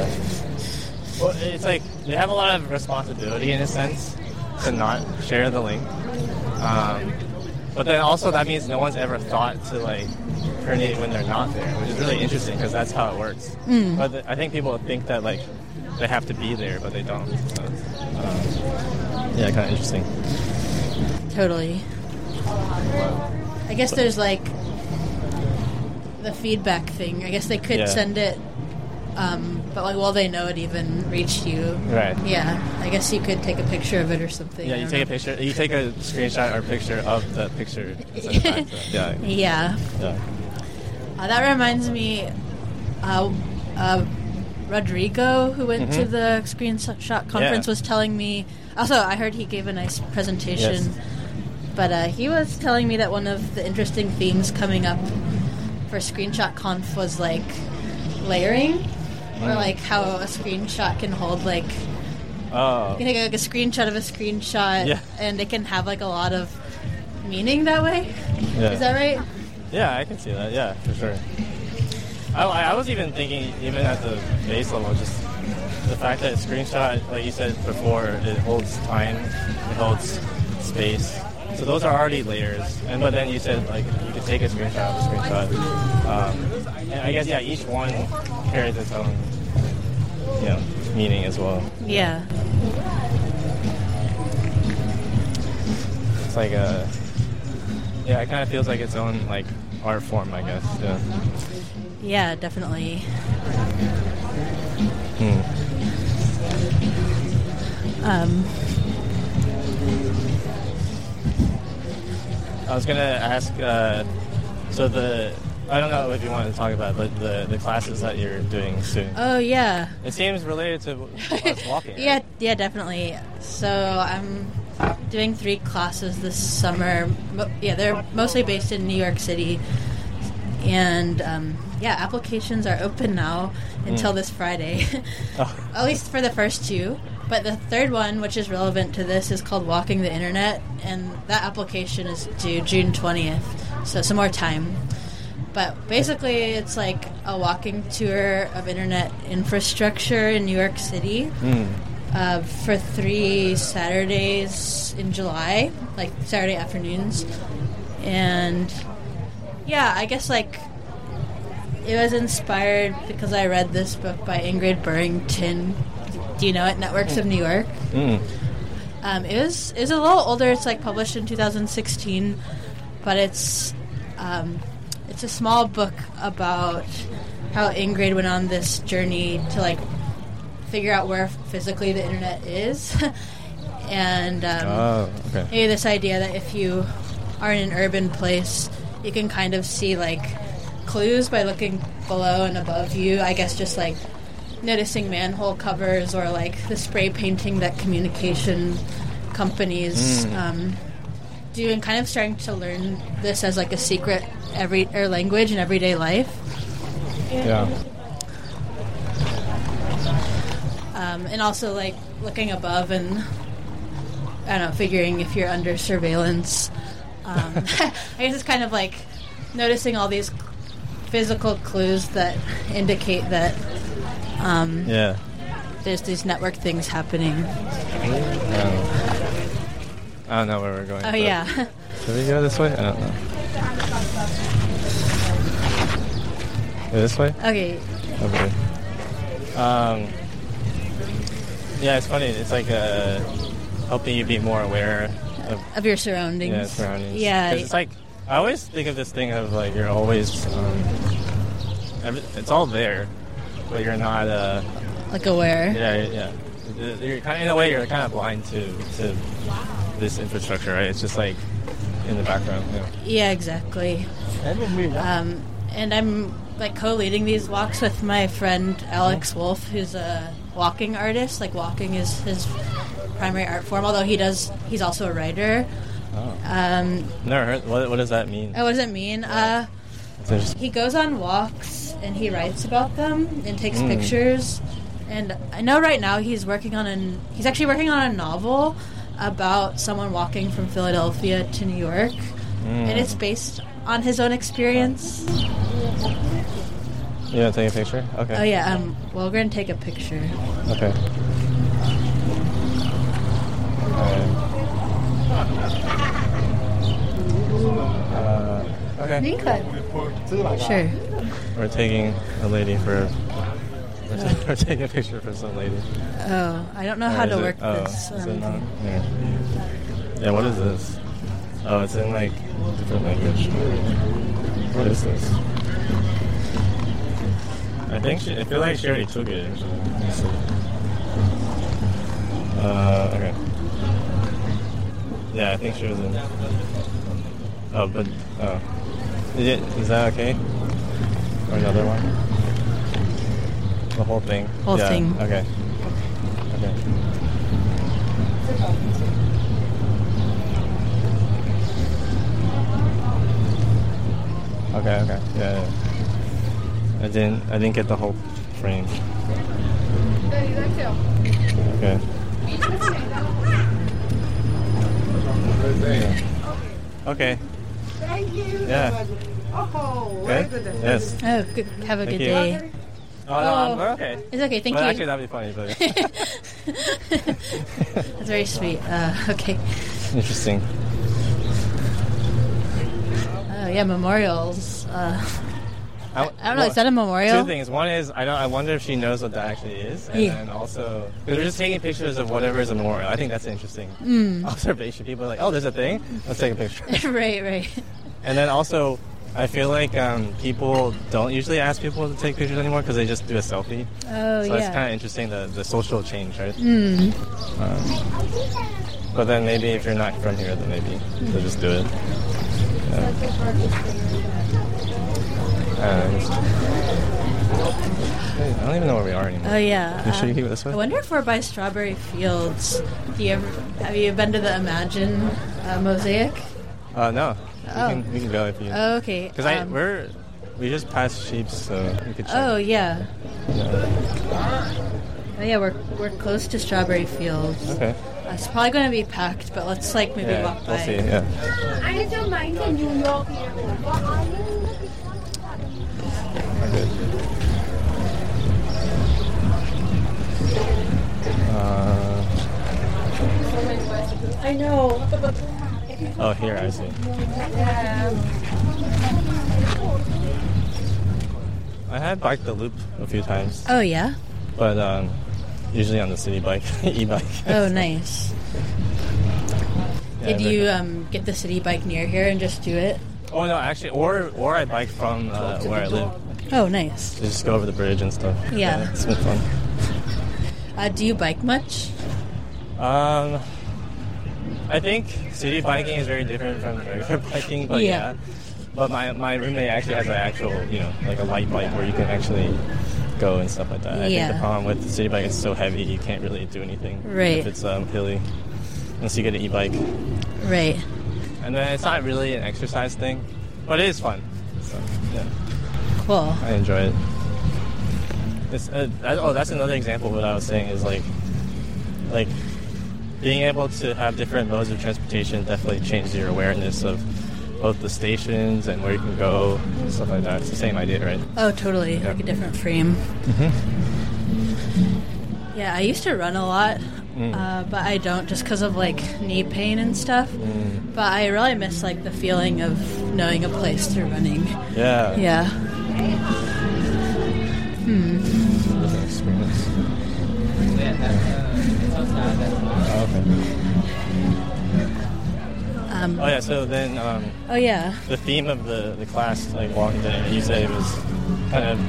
it's they have a lot of responsibility in a sense to not share the link. But then also that means no one's ever thought to print it when they're not there, which is really interesting because that's how it works. But I think people think that they have to be there, but they don't. So kind of interesting.
Totally. I guess there's the feedback thing. I guess they could send it, but will they know it even reached you?
Right.
Yeah. I guess you could take a picture of it or something.
Yeah, you take a picture. You take a screenshot or picture of the picture.
Yeah. That reminds me, Rodrigo, who went to the Screenshot conference, was telling me. Also, I heard he gave a nice presentation.
Yes.
But he was telling me that one of the interesting themes coming up for Screenshot Conf was layering, or how a screenshot can hold you can take a screenshot of a screenshot, and it can have a lot of meaning that way.
Yeah.
Is that right?
Yeah, I can see that. Yeah, for sure. I was even thinking, even at the base level, just the fact that screenshot, like you said before, it holds time, it holds space. So those are already layers. But then you said like you could take a screenshot of a screenshot. And I guess each one carries its own, meaning as well.
Yeah.
It's like it kind of feels like its own like art form, I guess. Yeah.
Yeah, definitely.
I was gonna ask. I don't know if you want to talk about, but the classes that you're doing soon.
Oh yeah.
It seems related to us walking.
Yeah,
right?
yeah, definitely. So I'm doing 3 classes this summer. They're mostly based in New York City, and applications are open now until this Friday. At least for the first 2. But the third one, which is relevant to this, is called Walking the Internet, and that application is due June 20th, so some more time. But basically, it's like a walking tour of internet infrastructure in New York City for 3 Saturdays in July, like Saturday afternoons. And yeah, I guess like it was inspired because I read this book by Ingrid Burrington. Do you know it? Networks of New York. It was a little older. It's like published in 2016, but it's a small book about how Ingrid went on this journey to like figure out where physically the internet is, and maybe this idea that if you are in an urban place, you can kind of see like clues by looking below and above you. I guess just like noticing manhole covers or like the spray painting that communication companies do, and kind of starting to learn this as like a secret language in everyday life.
Yeah.
And also like looking above and I don't know, figuring if you're under surveillance. I guess it's kind of like noticing all these physical clues that indicate that there's these network things happening.
I don't know where we're going.
Oh, yeah.
Should we go this way? I don't know. Go this way?
Okay.
Okay. Yeah, it's funny. It's like helping you be more aware
of your surroundings.
Yeah, surroundings.
Yeah.
'Cause it's like, I always think of this thing of like, you're always, it's all there, but you're not,
like aware.
Yeah. You're kind of, in a way, you're kind of blind to this infrastructure, right? It's just like in the background.
Yeah, exactly. And I'm like co-leading these walks with my friend Alex Wolf, who's a walking artist. Like walking is his primary art form, although he's also a writer.
Never heard. What does that mean?
What does it mean? He goes on walks and he writes about them and takes pictures. And I know right now he's actually working on a novel about someone walking from Philadelphia to New York, and it's based on his own experience.
You want to take a picture? Okay.
Oh yeah. Well, we're gonna take a picture.
Okay. Okay.
Sure.
We're taking a lady for. We're taking a picture for some lady.
Oh, I don't know how to work this.
Is it not? Yeah, what is this? Oh, it's in like different language. What is this? I feel like she already took it. Okay. Yeah, I think she was in. Is that okay? Or another one? The whole thing?
Whole thing.
Okay. Okay. Yeah. I didn't get the whole frame. Okay. Okay.
Thank you.
Yeah.
Oh,
Okay?
very good.
Yes.
Oh, good. Have a
Thank
good
you.
day.
Oh, no, we're okay.
It's okay. Thank
Well,
you.
actually, that'd be funny, but
That's very sweet. Okay.
interesting.
Oh yeah, memorials. I don't know.
well,
Is that a memorial?
Two things. One is I wonder if she knows what that actually is, and
Yeah.
then also because we're just taking pictures of whatever is a memorial. I think that's an interesting observation. People are like, oh, there's a thing. Let's take a picture.
right.
And then also, I feel like people don't usually ask people to take pictures anymore because they just do a selfie.
Oh
So
yeah.
it's kind of interesting the social change, right?
Mm.
But then maybe if you're not from here, then maybe they'll just do it. I don't even know where we are anymore.
Oh yeah.
Should we keep it this way?
I wonder if we're by Strawberry Fields. Have you been to the Imagine mosaic?
No.
Oh.
We can go if you.
Oh, okay.
Because we just passed Sheep's, so we could check.
Oh yeah.
Yeah.
Oh yeah. We're close to Strawberry Fields.
Okay.
It's probably going to be packed, but let's maybe walk by.
We'll see. Yeah.
I don't mind in New York.
We're good.
I know.
Oh, here I see. I had biked the loop a few times,
Oh yeah.
but usually on the city bike, e-bike.
Oh nice.
Yeah,
Did you get the city bike near here and just do it?
Oh no, actually, or I bike from where I live.
Oh nice.
So just go over the bridge and stuff.
Yeah.
It's been fun.
Do you bike much?
I think city biking is very different from regular biking, but
Yeah.
yeah. But my roommate actually has an actual, like a light bike where you can actually go and stuff like that. I
Yeah.
think the problem with the city bike is so heavy you can't really do anything
Right.
if it's hilly, unless you get an e-bike.
Right.
And then it's not really an exercise thing, but it is fun. So yeah,
Cool.
I enjoy it. That's another example of what I was saying is like being able to have different modes of transportation definitely changes your awareness of both the stations and where you can go and stuff like that. It's the same idea, right?
Oh, totally.
Yeah.
Like a different frame. Yeah, I used to run a lot, but I don't just because of like knee pain and stuff. But I really miss like the feeling of knowing a place through running.
Yeah.
Yeah.
Different experience. Oh, okay. Oh yeah. So then.
Oh yeah.
The theme of the class, like walking today, you said it was kind of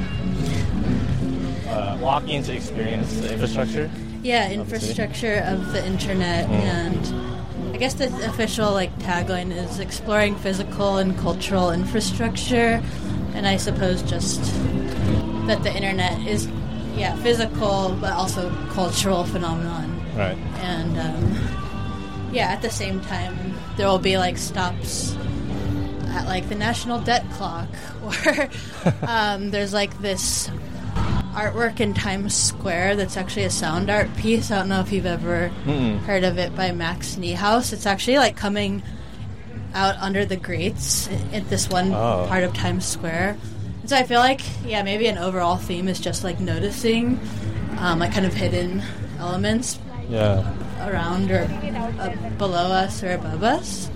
walking to experience the infrastructure.
Yeah, infrastructure of the internet, and I guess the official like tagline is exploring physical and cultural infrastructure, and I suppose just that the internet is physical but also cultural phenomenon.
Right.
And at the same time there will be like stops at like the National Debt Clock, or there's like this artwork in Times Square that's actually a sound art piece. I don't know if you've ever heard of it, by Max Niehaus. It's actually like coming out under the grates at this one part of Times Square. And so I feel like maybe an overall theme is just like noticing like kind of hidden elements around or below us or above us.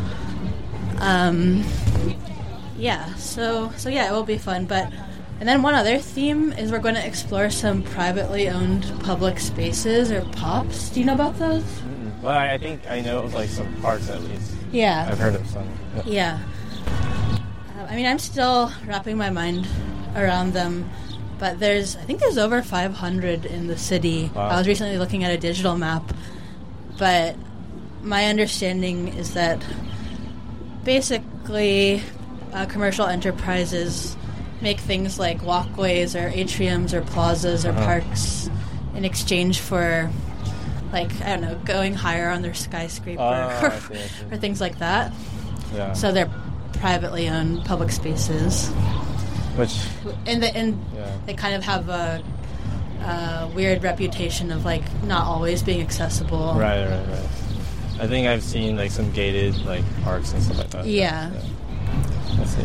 So it will be fun. And then one other theme is we're going to explore some privately owned public spaces, or POPs. Do you know about those?
Well, I think I know like some parts at least.
Yeah.
I've heard of some.
Yeah. I mean, I'm still wrapping my mind around them, but I think there's over 500 in the city.
Wow.
I was recently looking at a digital map, but my understanding is that basically commercial enterprises make things like walkways or atriums or plazas or parks in exchange for, like, I don't know, going higher on their skyscraper
I see.
or things like that.
Yeah.
So they're privately owned public spaces.
Which
And they kind of have a weird reputation of, like, not always being accessible.
Right. I think I've seen like some gated like parks and stuff like that.
Yeah.
Let's see.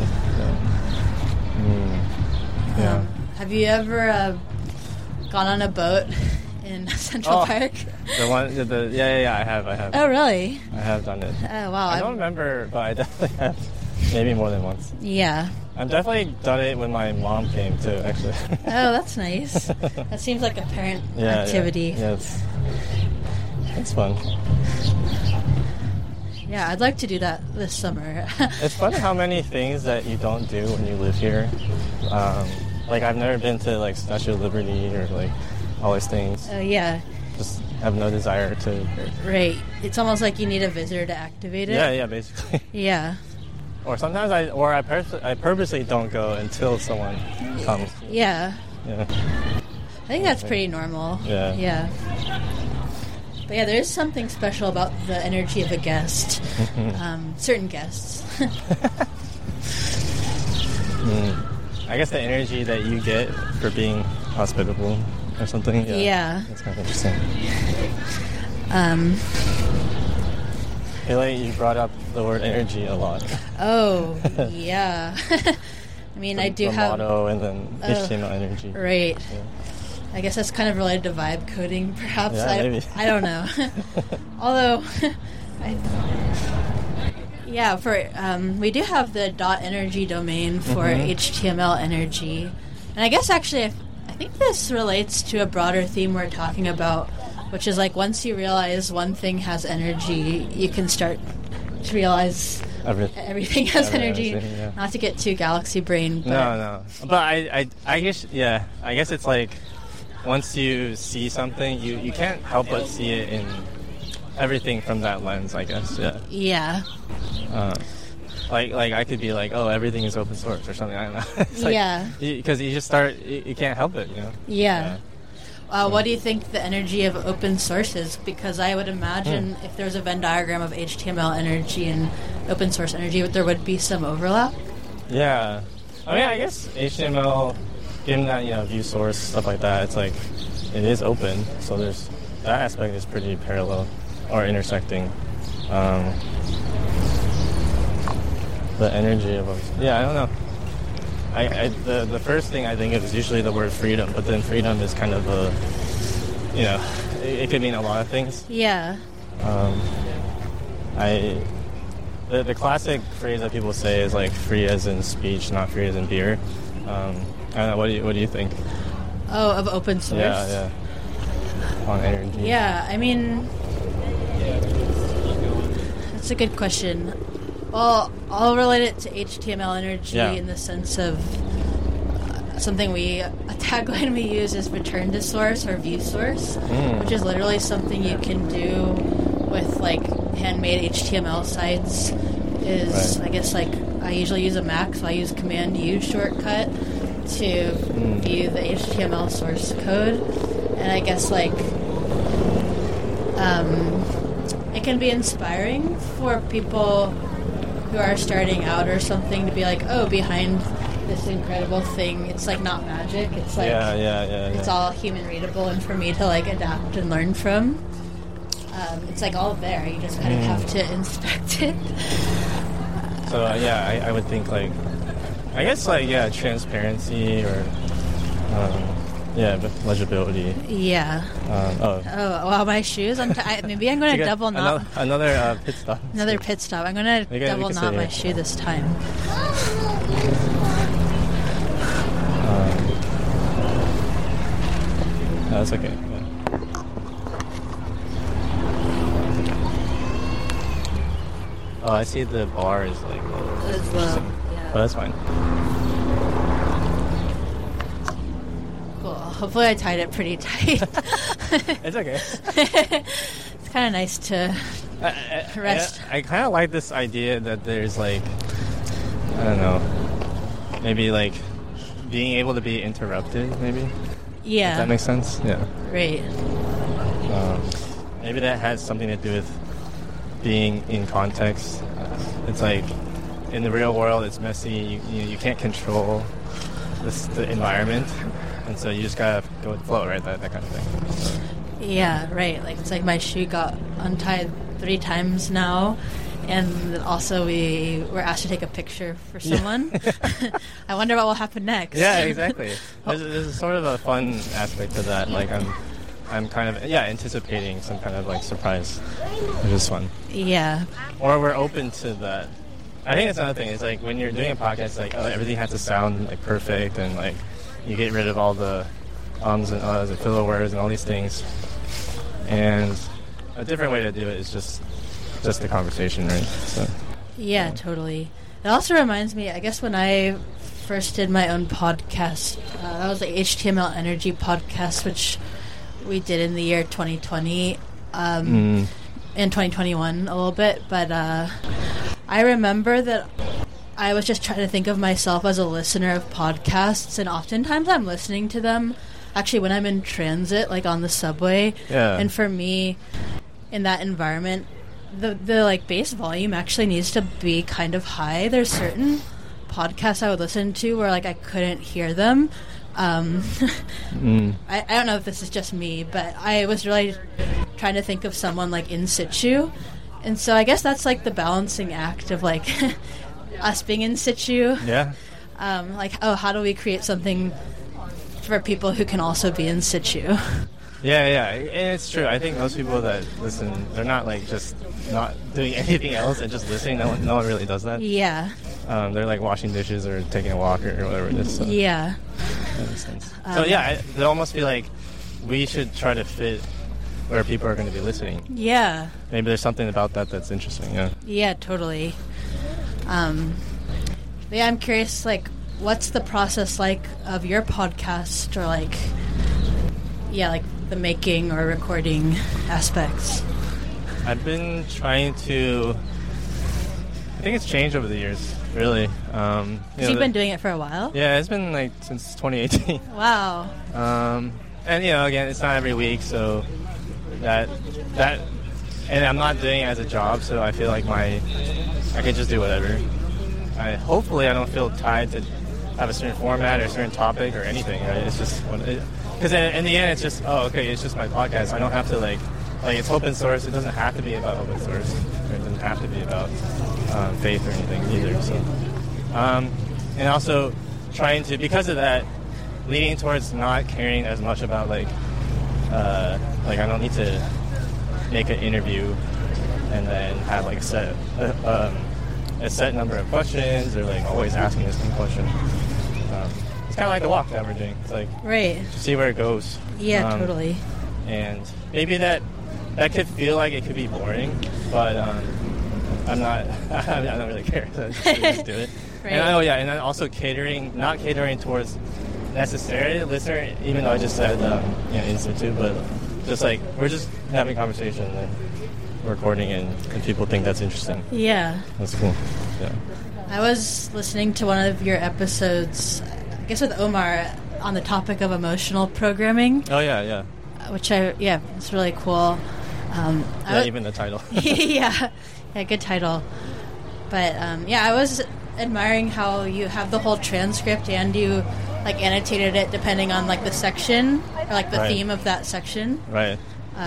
Yeah.
Have you ever gone on a boat in Central Park?
The one, I have.
Oh, really?
I have done it.
Oh, wow.
I don't remember, but I definitely have. Maybe more than once.
Yeah.
I've definitely done it when my mom came too, actually.
Oh, that's nice. That seems like a parent activity.
Yeah, it's fun.
Yeah, I'd like to do that this summer.
It's funny how many things that you don't do when you live here. Like, I've never been to, like, Statue of Liberty or, like, all these things.
Oh, yeah.
Just have no desire to...
Right. It's almost like you need a visitor to activate it.
Yeah, basically.
Yeah.
Or sometimes I purposely don't go until someone comes.
Yeah.
Yeah.
I think that's pretty normal.
Yeah.
Yeah. But yeah, there is something special about the energy of a guest. Certain guests.
I guess the energy that you get for being hospitable or something.
Yeah.
That's kind of interesting.
Um,
Haley, you brought up the word energy a lot.
Oh, yeah. I mean, I do
the
have...
motto and then HTML energy.
Right.
Yeah.
I guess that's kind of related to vibe coding, perhaps.
Yeah, maybe.
I don't know. Although, we do have the .energy domain for HTML energy. And I guess actually, I think this relates to a broader theme we're talking about, which is like once you realize one thing has energy, you can start to realize everything has energy.
Yeah.
Not to get too galaxy brain. But
No. But I guess it's like once you see something, you can't help but see it in everything from that lens, I guess. Yeah.
Yeah.
Like I could be like, oh, everything is open source or something. I don't know. It's like,
yeah.
Because you just start, you can't help it, you know.
Yeah. What do you think the energy of open source is? Because I would imagine if there was a Venn diagram of HTML energy and open source energy, there would be some overlap.
Yeah. I mean, I guess HTML, given that, view source, stuff like that, it's like, it is open, so there's, that aspect is pretty parallel, or intersecting. The energy of, I don't know. The first thing I think of is usually the word freedom, but then freedom is kind of a, it could mean a lot of things.
Yeah.
The classic phrase that people say is like free as in speech, not free as in beer. I don't know. What do you think?
Oh, of open source.
Yeah. On energy.
Yeah, I mean, that's a good question. Well, I'll relate it to HTML energy in the sense of something a tagline we use is return to source or view source, which is literally something you can do with like handmade HTML sites. I guess like I usually use a Mac, so I use Command U shortcut to view the HTML source code, and I guess like it can be inspiring for people who are starting out or something to be like, oh, behind this incredible thing, it's like not magic. It's like it's all human readable, and for me to like adapt and learn from. It's like all there. You just kind of have to inspect it.
So I would think like, I guess like transparency or legibility.
Yeah. Oh wow, my shoes. Maybe I'm going to double knot.
Another pit stop.
Another pit stop. I'm going to double knot my shoe this time.
No, that's okay. Oh, I see the bar is like low.
It's low. Yeah.
But that's fine.
Cool. Hopefully I tied it pretty tight.
It's okay.
It's kind of nice to rest.
I kind of like this idea that there's like, I don't know, maybe like being able to be interrupted, maybe?
Yeah.
Does that make sense? Yeah.
Right.
Maybe that has something to do with being in context. It's like in the real world, it's messy. You can't control the environment, and so you just gotta go with the flow, right? That kind of thing. So.
Yeah, right. Like it's like my shoe got untied 3 times now, And also we were asked to take a picture for someone. I wonder what will happen next.
Yeah, exactly. There's sort of a fun aspect to that. Like I'm kind of anticipating some kind of like surprise, which is fun.
Yeah.
Or we're open to that. I think that's another thing. It's like when you're doing a podcast, like everything has to sound like perfect, and like you get rid of all the ums and uhs and filler words and all these things. And a different way to do it is just the conversation, right? So.
Yeah, totally. It also reminds me, I guess when I first did my own podcast, that was the HTML Energy podcast, which we did in the year 2020, in 2021 a little bit. But I remember that I was just trying to think of myself as a listener of podcasts, and oftentimes I'm listening to them actually when I'm in transit, like on the subway.
Yeah.
And for me, in that environment, the like base volume actually needs to be kind of high. There's certain podcasts I would listen to where like I couldn't hear them. I don't know if this is just me, but I was really trying to think of someone like in situ. And so I guess that's like the balancing act of like us being in situ.
Yeah.
Like, how do we create something for people who can also be in situ?
Yeah, and it's true. I think most people that listen, they're not like just not doing anything else and just listening. No one really does that.
Yeah.
They're like washing dishes or taking a walk or whatever it is. So.
Yeah.
That makes sense. So it'd almost be like we should try to fit where people are going to be listening.
Yeah.
Maybe there's something about that that's interesting. Yeah.
Yeah, totally. I'm curious, like, what's the process like of your podcast, or like the making or recording aspects?
I've been trying to. I think it's changed over the years, really.
You've been doing it for a while?
Yeah, it's been like since 2018.
Wow.
And again, it's not every week, so that, and I'm not doing it as a job, so I feel like I can just do whatever. Hopefully, I don't feel tied to have a certain format or a certain topic or anything. Right? It's just because in the end, it's just it's just my podcast. I don't have to like it's open source. It doesn't have to be about open source. It doesn't have to be about faith or anything either. So, and also trying to, because of that, leaning towards not caring as much about like I don't need to make an interview and then have like a set number of questions, or like always asking the same question. It's kind of like the walk that we're doing. It's like
right,
to see where it goes.
Yeah, totally.
And maybe that could feel like it could be boring, but I'm not. I don't really care. So just do it.
Right.
And and then also not catering towards necessarily the listener, even though I just said in situ, but just like we're just having conversation and recording, and people think that's interesting.
Yeah,
that's cool. Yeah,
I was listening to one of your episodes, I guess with Omar, on the topic of emotional programming.
Oh yeah.
Which it's really cool.
Even the title.
yeah, good title. But I was admiring how you have the whole transcript and you like annotated it depending on like the section or like the theme of that section.
Right.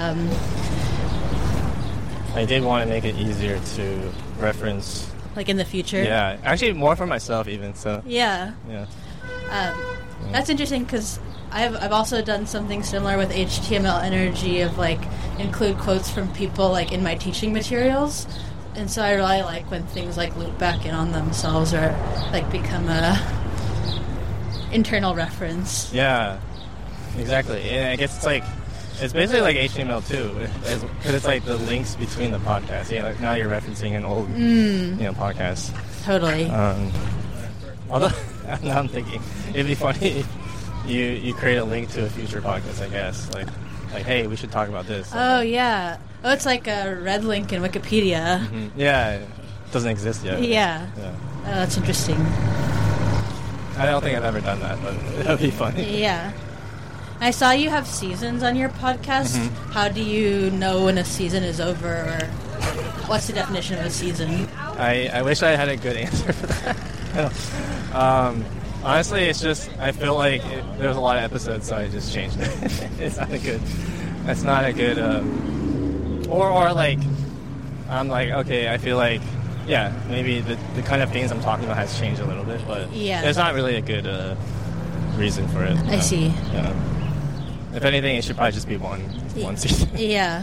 I did want to make it easier to reference,
like in the future.
Yeah, actually more for myself even. So
yeah. That's interesting because I've also done something similar with HTML Energy of like include quotes from people like in my teaching materials, and so I really like when things like loop back in on themselves or like become a internal reference.
Yeah, exactly. And I guess it's basically like HTML too, because it's like the links between the podcasts. Yeah, like now you're referencing an old podcast.
Totally.
Although now I'm thinking it'd be funny. You create a link to a future podcast, I guess. Like, hey, we should talk about this.
Oh, yeah. Oh, it's like a red link in Wikipedia.
Mm-hmm. Yeah, it doesn't exist yet.
Yeah. Oh, that's interesting.
I don't think I've ever done that, but that would be funny.
Yeah. I saw you have seasons on your podcast. Mm-hmm. How do you know when a season is over, or what's the definition of a season?
I wish I had a good answer for that. Honestly, it's just I feel like there was a lot of episodes, so I just changed it. It's not a good. That's not a good. Or like, I'm like, okay, I feel like, yeah, maybe the kind of things I'm talking about has changed a little bit, but there's not really a good reason for it.
I see.
Yeah. If anything, it should probably just be one season.
Yeah.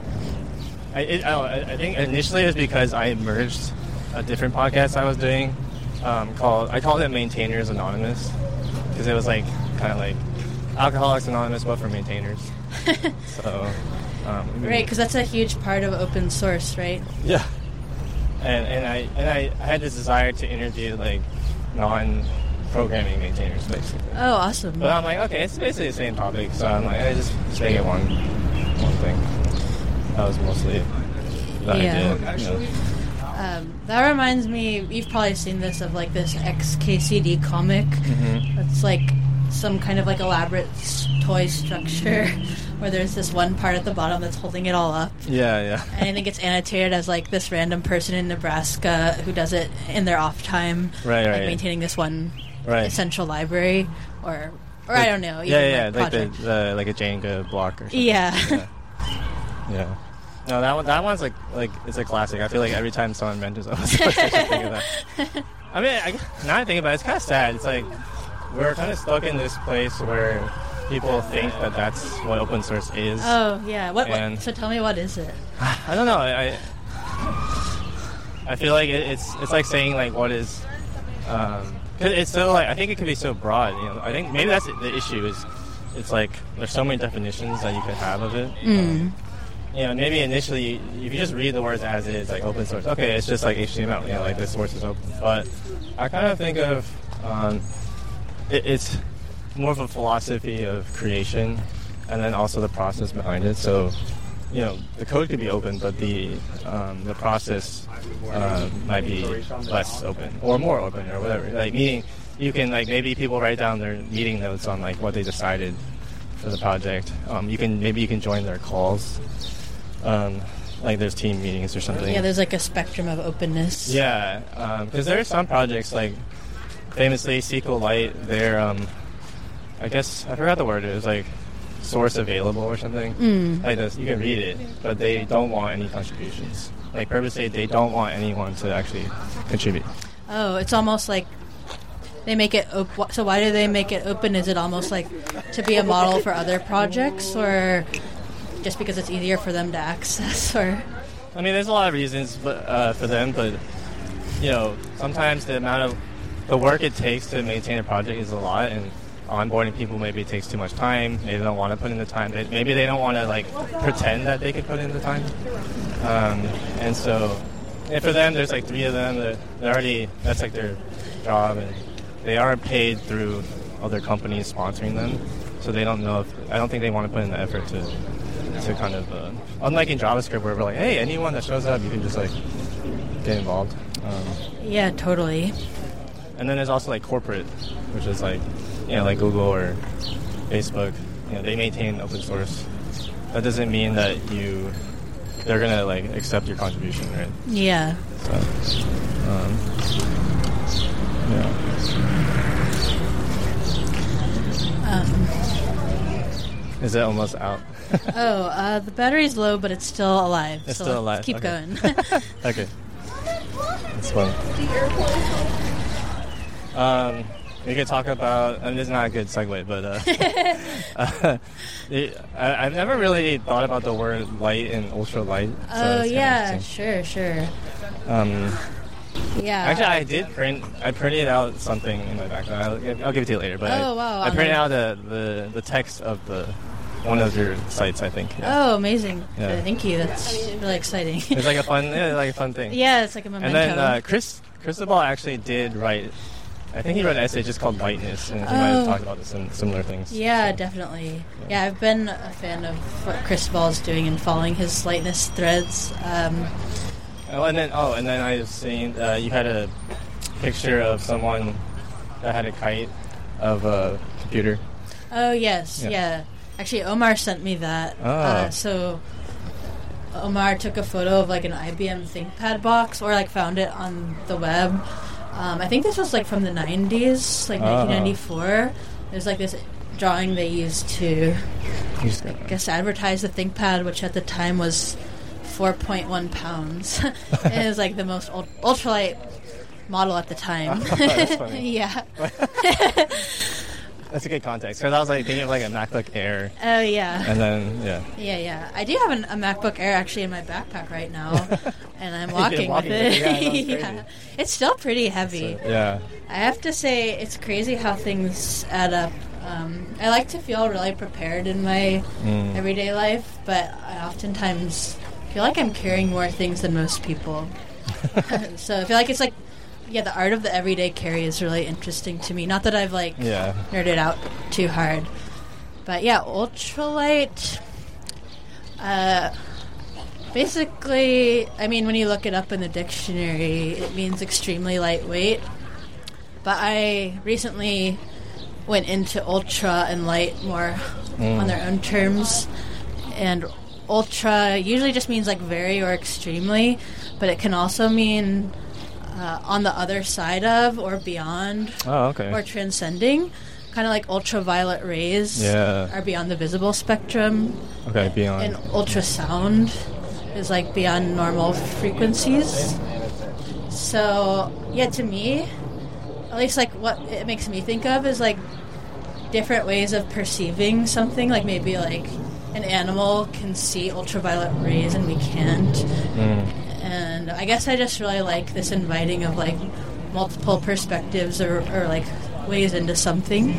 I think initially it was because I merged a different podcast I was doing I called it Maintainers Anonymous, because it was like kind of like Alcoholics Anonymous but for maintainers. So
right, because that's a huge part of open source, right?
Yeah. And I had this desire to interview like non-programming maintainers, basically.
Oh, awesome.
But I'm like, okay, it's basically the same topic, so I'm like, I just make it one thing. That was mostly the idea. You know.
That reminds me, you've probably seen this, of like this XKCD comic.
Mm-hmm.
It's like some kind of like elaborate toy structure where there's this one part at the bottom that's holding it all up.
Yeah.
And I think it's annotated as like this random person in Nebraska who does it in their off time,
right.
maintaining this one essential library, or I don't know.
Yeah, like the like a Jenga block or something.
Yeah.
Yeah. No, that one's like it's a classic. I feel like every time someone mentions it, I should think of that. I mean, now I think about it, it's kind of sad. It's like we're kind of stuck in this place where people think that that's what open source is.
Oh, yeah. So tell me, what is it?
I don't know. I feel like it's like saying like what is, cause it's so like, I think it could be so broad. You know, I think maybe that's the issue is it's like there's so many definitions that you could have of it. You know, maybe initially if you just read the words as is, like open source, okay, it's just like HTML. You know, like this source is open. But I kind of think of it's more of a philosophy of creation, and then also the process behind it. So, you know, the code could be open, but the process might be less open or more open or whatever. Like meaning, you can like maybe people write down their meeting notes on like what they decided for the project. You can join their calls. Like there's team meetings or something.
Yeah, there's like a spectrum of openness.
Yeah, because there are some projects like famously SQLite. They're I guess I forgot the word. It was like source available or something. Like this, you can read it, but they don't want any contributions. Like purposely, they don't want anyone to actually contribute.
Oh, it's almost like they make it. So why do they make it open? Is it almost like to be a model for other projects, or just because it's easier for them to access? Or
I mean, there's a lot of reasons, for them, but you know, sometimes the amount of the work it takes to maintain a project is a lot, and onboarding people maybe takes too much time. Maybe they don't want to put in the time. Maybe they don't want to like pretend that they could put in the time. And so, and for them, there's like 3 of them. They're already, that's like their job, and they are paid through other companies sponsoring them. So they don't know I don't think they want to put in the effort to kind of, unlike in JavaScript where we're like, hey, anyone that shows up, you can just like get involved.
Yeah, totally.
And then there's also like corporate, which is like, you know, like Google or Facebook. You know, they maintain open source. That doesn't mean that they're gonna like accept your contribution, right?
Yeah.
So, yeah. Is it almost out?
The battery's low, but it's still alive.
It's still alive.
Keep
okay.
going.
Okay. That's fun. We could talk about, this is not a good segue, but I've never really thought about the word light and ultra light. So
yeah, sure. Yeah.
Actually, I printed out something in my background. I'll give it to you later, but
wow.
I printed out the text of one of your sites, I think. Yeah.
Oh, amazing.
Yeah.
Thank you. That's really exciting.
It's like a fun thing.
Yeah, it's like a memento.
And then Cristobal actually did write, I think he wrote an essay just called Lightness, and he might have talked about some similar things.
Yeah, so, definitely. Yeah, I've been a fan of what Cristobal is doing and following his Lightness threads. And
then I was seeing you had a picture of someone that had a kite of a computer.
Oh, yes, yeah. Actually, Omar sent me that. So Omar took a photo of like an IBM ThinkPad box, or like found it on the web. I think this was like from the 90s, like 1994. There's like this drawing they used to, I guess, advertise the ThinkPad, which at the time was 4.1 pounds. It was like the most ultralight model at the time.
That's funny.
Yeah.
That's a good context, because I was like thinking of like a MacBook Air,
Oh, yeah.
and then
Yeah. I do have a MacBook Air actually in my backpack right now, and I'm walking with
walking
it.
with it. Yeah, that was crazy.
It's still pretty heavy.
So, yeah.
I have to say, it's crazy how things add up. I like to feel really prepared in my everyday life, but I oftentimes feel like I'm carrying more things than most people. So I feel like it's like, yeah, the art of the everyday carry is really interesting to me. Not that I've like nerded out too hard, but yeah, ultralight. Basically, I mean, when you look it up in the dictionary, it means extremely lightweight. But I recently went into ultra and light more on their own terms, and ultra usually just means like very or extremely, but it can also mean on the other side of or beyond or transcending, kind of like ultraviolet rays are beyond the visible spectrum.
Okay, beyond.
And ultrasound is like beyond normal frequencies. So yeah, to me, at least like what it makes me think of is like different ways of perceiving something. Like maybe like an animal can see ultraviolet rays and we can't. And I guess I just really like this inviting of like multiple perspectives or like ways into something.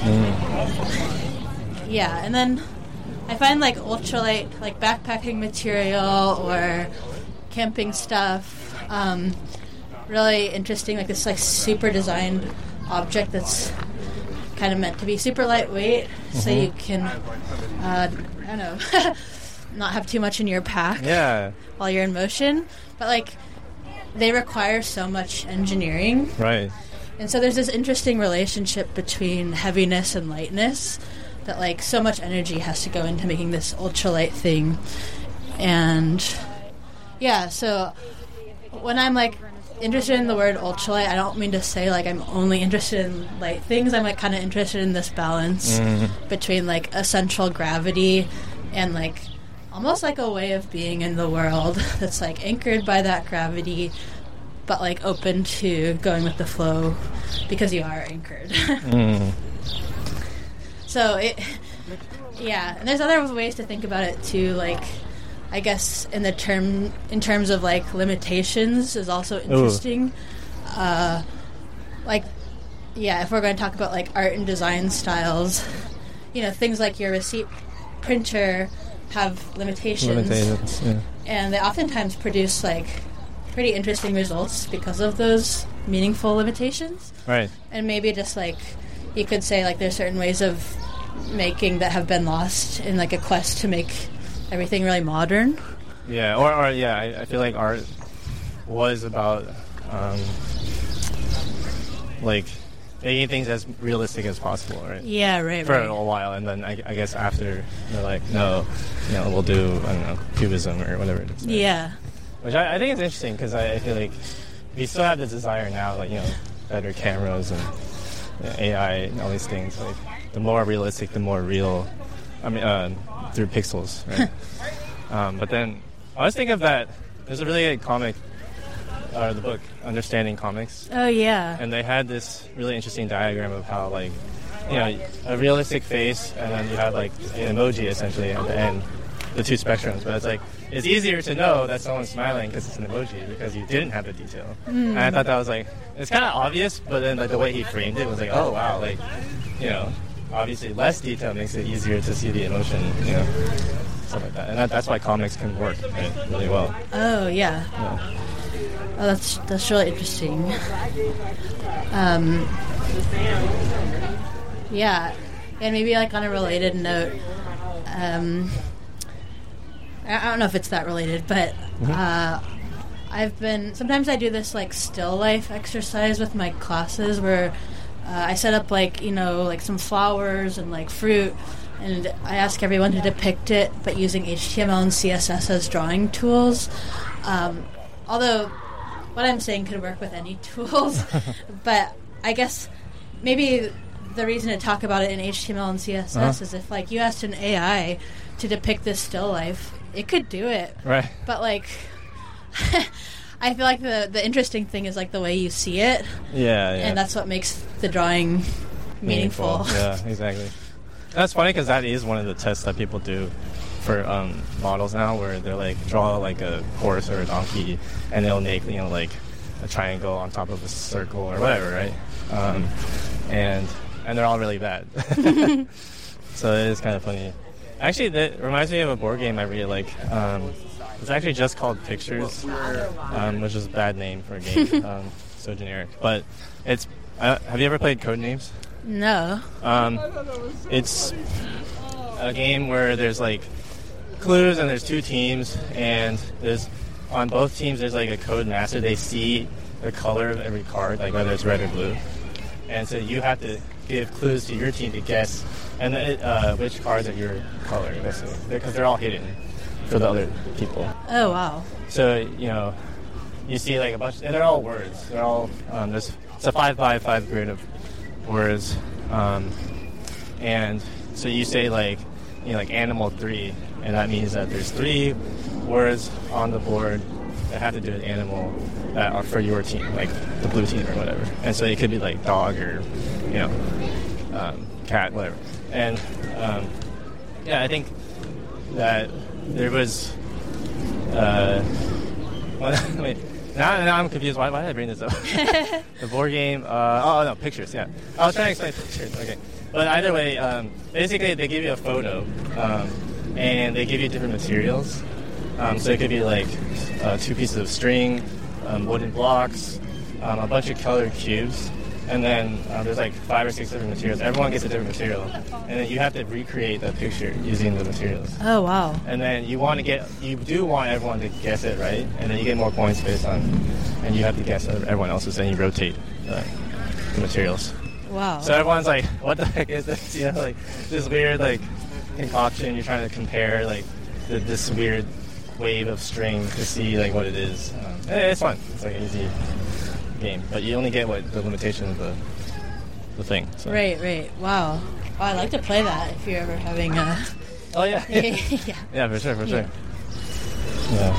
Yeah, and then I find like ultralight, like backpacking material or camping stuff, really interesting. Like this like super designed object that's kind of meant to be super lightweight, so you can, I don't know, not have too much in your pack while you're in motion. But like, they require so much engineering.
Right.
And so there's this interesting relationship between heaviness and lightness, that like so much energy has to go into making this ultralight thing. And yeah, so when I'm like interested in the word ultralight, I don't mean to say like I'm only interested in light things. I'm like kind of interested in this balance between like a central gravity and like almost like a way of being in the world that's like anchored by that gravity, but like open to going with the flow because you are anchored. So and there's other ways to think about it too, like I guess in terms of like limitations is also interesting. Like if we're going to talk about like art and design styles, you know, things like your receipt printer have limitations, and they oftentimes produce like pretty interesting results because of those meaningful limitations.
Right. And
maybe just like you could say like there's certain ways of making that have been lost in like a quest to make everything really modern.
Yeah, or I feel like art was about like making things as realistic as possible, right?
Yeah, right.
For a while, and then I guess after they're like, no, you know, we'll do, I don't know, cubism or whatever it is. Right?
Yeah.
Which I think it's interesting because I feel like we still have the desire now, like, you know, better cameras and AI and all these things. Like, the more realistic, the more real. I mean, through pixels, right? But then I was thinking of that. There's a really good comic. The book Understanding Comics.
Oh yeah.
And they had this really interesting diagram of how, like, you know, a realistic face, and then you have like an emoji essentially at the end, the two spectrums. But it's like it's easier to know that someone's smiling because it's an emoji because you didn't have the detail. And I thought that was like, it's kind of obvious, but then like the way he framed it was like, oh wow, like, you know, obviously less detail makes it easier to see the emotion, you know, stuff like that. And that's why comics can work really well.
Oh yeah. Oh, that's really interesting. Yeah, and maybe like on a related note, I don't know if it's that related, but sometimes I do this like still life exercise with my classes where I set up like, you know, like some flowers and like fruit, and I ask everyone to depict it, but using HTML and CSS as drawing tools. Although what I'm saying could work with any tools, but I guess maybe the reason to talk about it in HTML and CSS is if like you asked an AI to depict this still life, it could do it.
Right.
But like, I feel like the interesting thing is like the way you see it,
Yeah.
and that's what makes the drawing meaningful.
Yeah, exactly. That's funny because that is one of the tests that people do for models now, where they're like draw like a horse or a donkey, and they'll make like a triangle on top of a circle or whatever, right? And they're all really bad. So it is kind of funny. Actually, that reminds me of a board game I really like. It's actually just called Pictures, which is a bad name for a game. So generic, but it's. Have you ever played Codenames?
No.
It's a game where there's like clues and there's two teams, and there's on both teams there's like a code master. They see the color of every card, like whether it's red or blue, and so you have to give clues to your team to guess and then which cards are your color, because they're all hidden for the other people.
Oh wow.
So you see like a bunch, and they're all words. They're all it's a 5x5 grid of words, and so you say like animal 3, and that means that there's 3 words on the board that have to do with animal that are for your team, like the blue team or whatever. And so it could be like dog or cat, whatever. And I think that there was wait. Now I'm confused. Why did I bring this up? The board game. No, Pictures. Yeah, I was trying to explain Pictures. Okay, but either way, basically they give you a photo, and they give you different materials. So it could be like 2 pieces of string, wooden blocks, a bunch of colored cubes, and then there's like 5 or 6 different materials. Everyone gets a different material, and then you have to recreate the picture using the materials.
Oh wow.
And then you do want everyone to guess it right, and then you get more points based on, and you have to guess everyone else's, and you rotate the materials.
Wow.
So everyone's like, what the heck is this? Like this weird like concoction. You're trying to compare like this weird wave of string to see like what it is. It's fun. It's like an easy game, but you only get the limitation of the thing. So.
Right. Wow. Oh, I'd like to play that if you're ever having a.
Oh yeah.
Yeah.
Yeah, for sure. Yeah.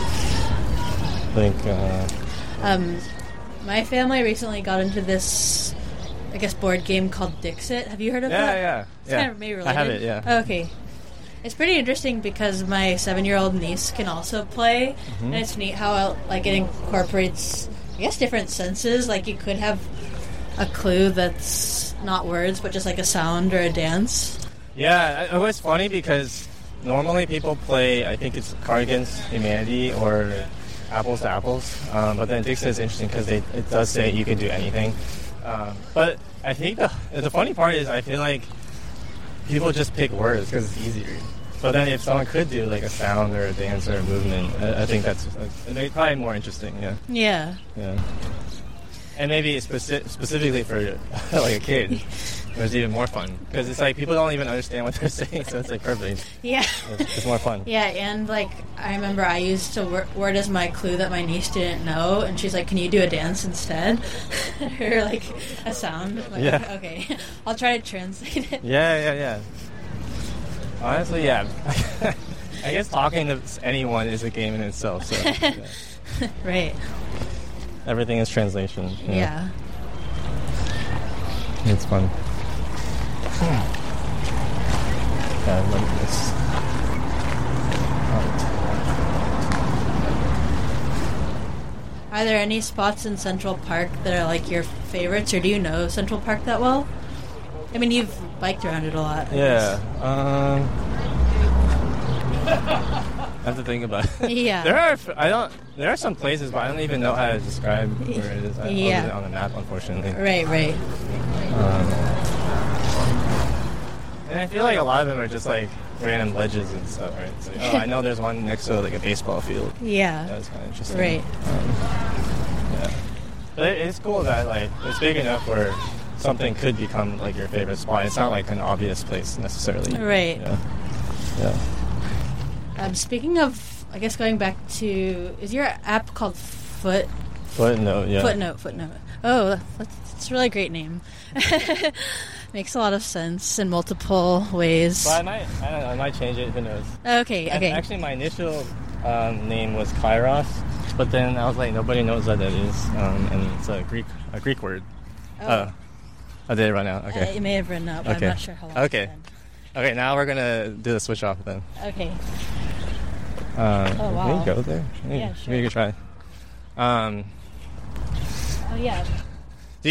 I think.
My family recently got into this, I guess, board game called Dixit. Have you heard of that?
Yeah.
It's kind of maybe related.
I have it. Yeah.
Oh, okay. It's pretty interesting because my 7-year-old niece can also play, and it's neat how it incorporates, I guess, different senses. Like you could have a clue that's not words, but just like a sound or a dance. Yeah,
it was funny because normally people play, I think it's Cards Against Humanity or Apples to Apples, but then Dixit is interesting because it does say you can do anything. But I think the funny part is I feel like people just pick words because it's easier. But then if someone could do like a sound or a dance or a movement, I think that's probably more interesting. Yeah. And maybe specifically for like a kid, it was even more fun because it's like people don't even understand what they're saying, so it's like perfect.
Yeah.
It's more fun.
Yeah, and like I remember I used to word as my clue that my niece didn't know, and she's like, "Can you do a dance instead?" Or like a sound. Like,
yeah.
Okay, I'll try to translate it.
Yeah. Honestly, yeah. I guess talking to anyone is a game in itself. So. Yeah.
Right.
Everything is translation.
Yeah.
It's fun. Yeah, I like this.
Are there any spots in Central Park that are like your favorites, or do you know Central Park that well? I mean, you've biked around it a lot.
Yeah. I have to think about it.
Yeah.
There are some places, but I don't even know how to describe where it is.
Yeah.
On the map, unfortunately.
Right.
And I feel like a lot of them are just like random ledges and stuff, right? So, I know there's one next to like a baseball field.
Yeah.
That was kind of interesting.
Right.
Yeah. But it's cool that like it's big enough where something could become like your favorite spot. It's not like an obvious place necessarily.
Right.
Yeah.
Speaking of, I guess going back to, is your app called Footnote?
Yeah.
Footnote. Oh, that's a really great name. Makes a lot of sense in multiple ways.
But I don't know, I might change it. Who knows?
Okay.
Actually, my initial name was Kairos, but then I was like, nobody knows what that is, and it's a Greek word.
Oh.
I did it right now. Okay.
It may have run out, but
Okay.
I'm not sure how long.
Okay.
It's
Okay, now we're gonna do the switch off then.
been. Okay.
Wow. Can we go there?
Yeah, sure.
Maybe we could try.
Oh yeah.
Do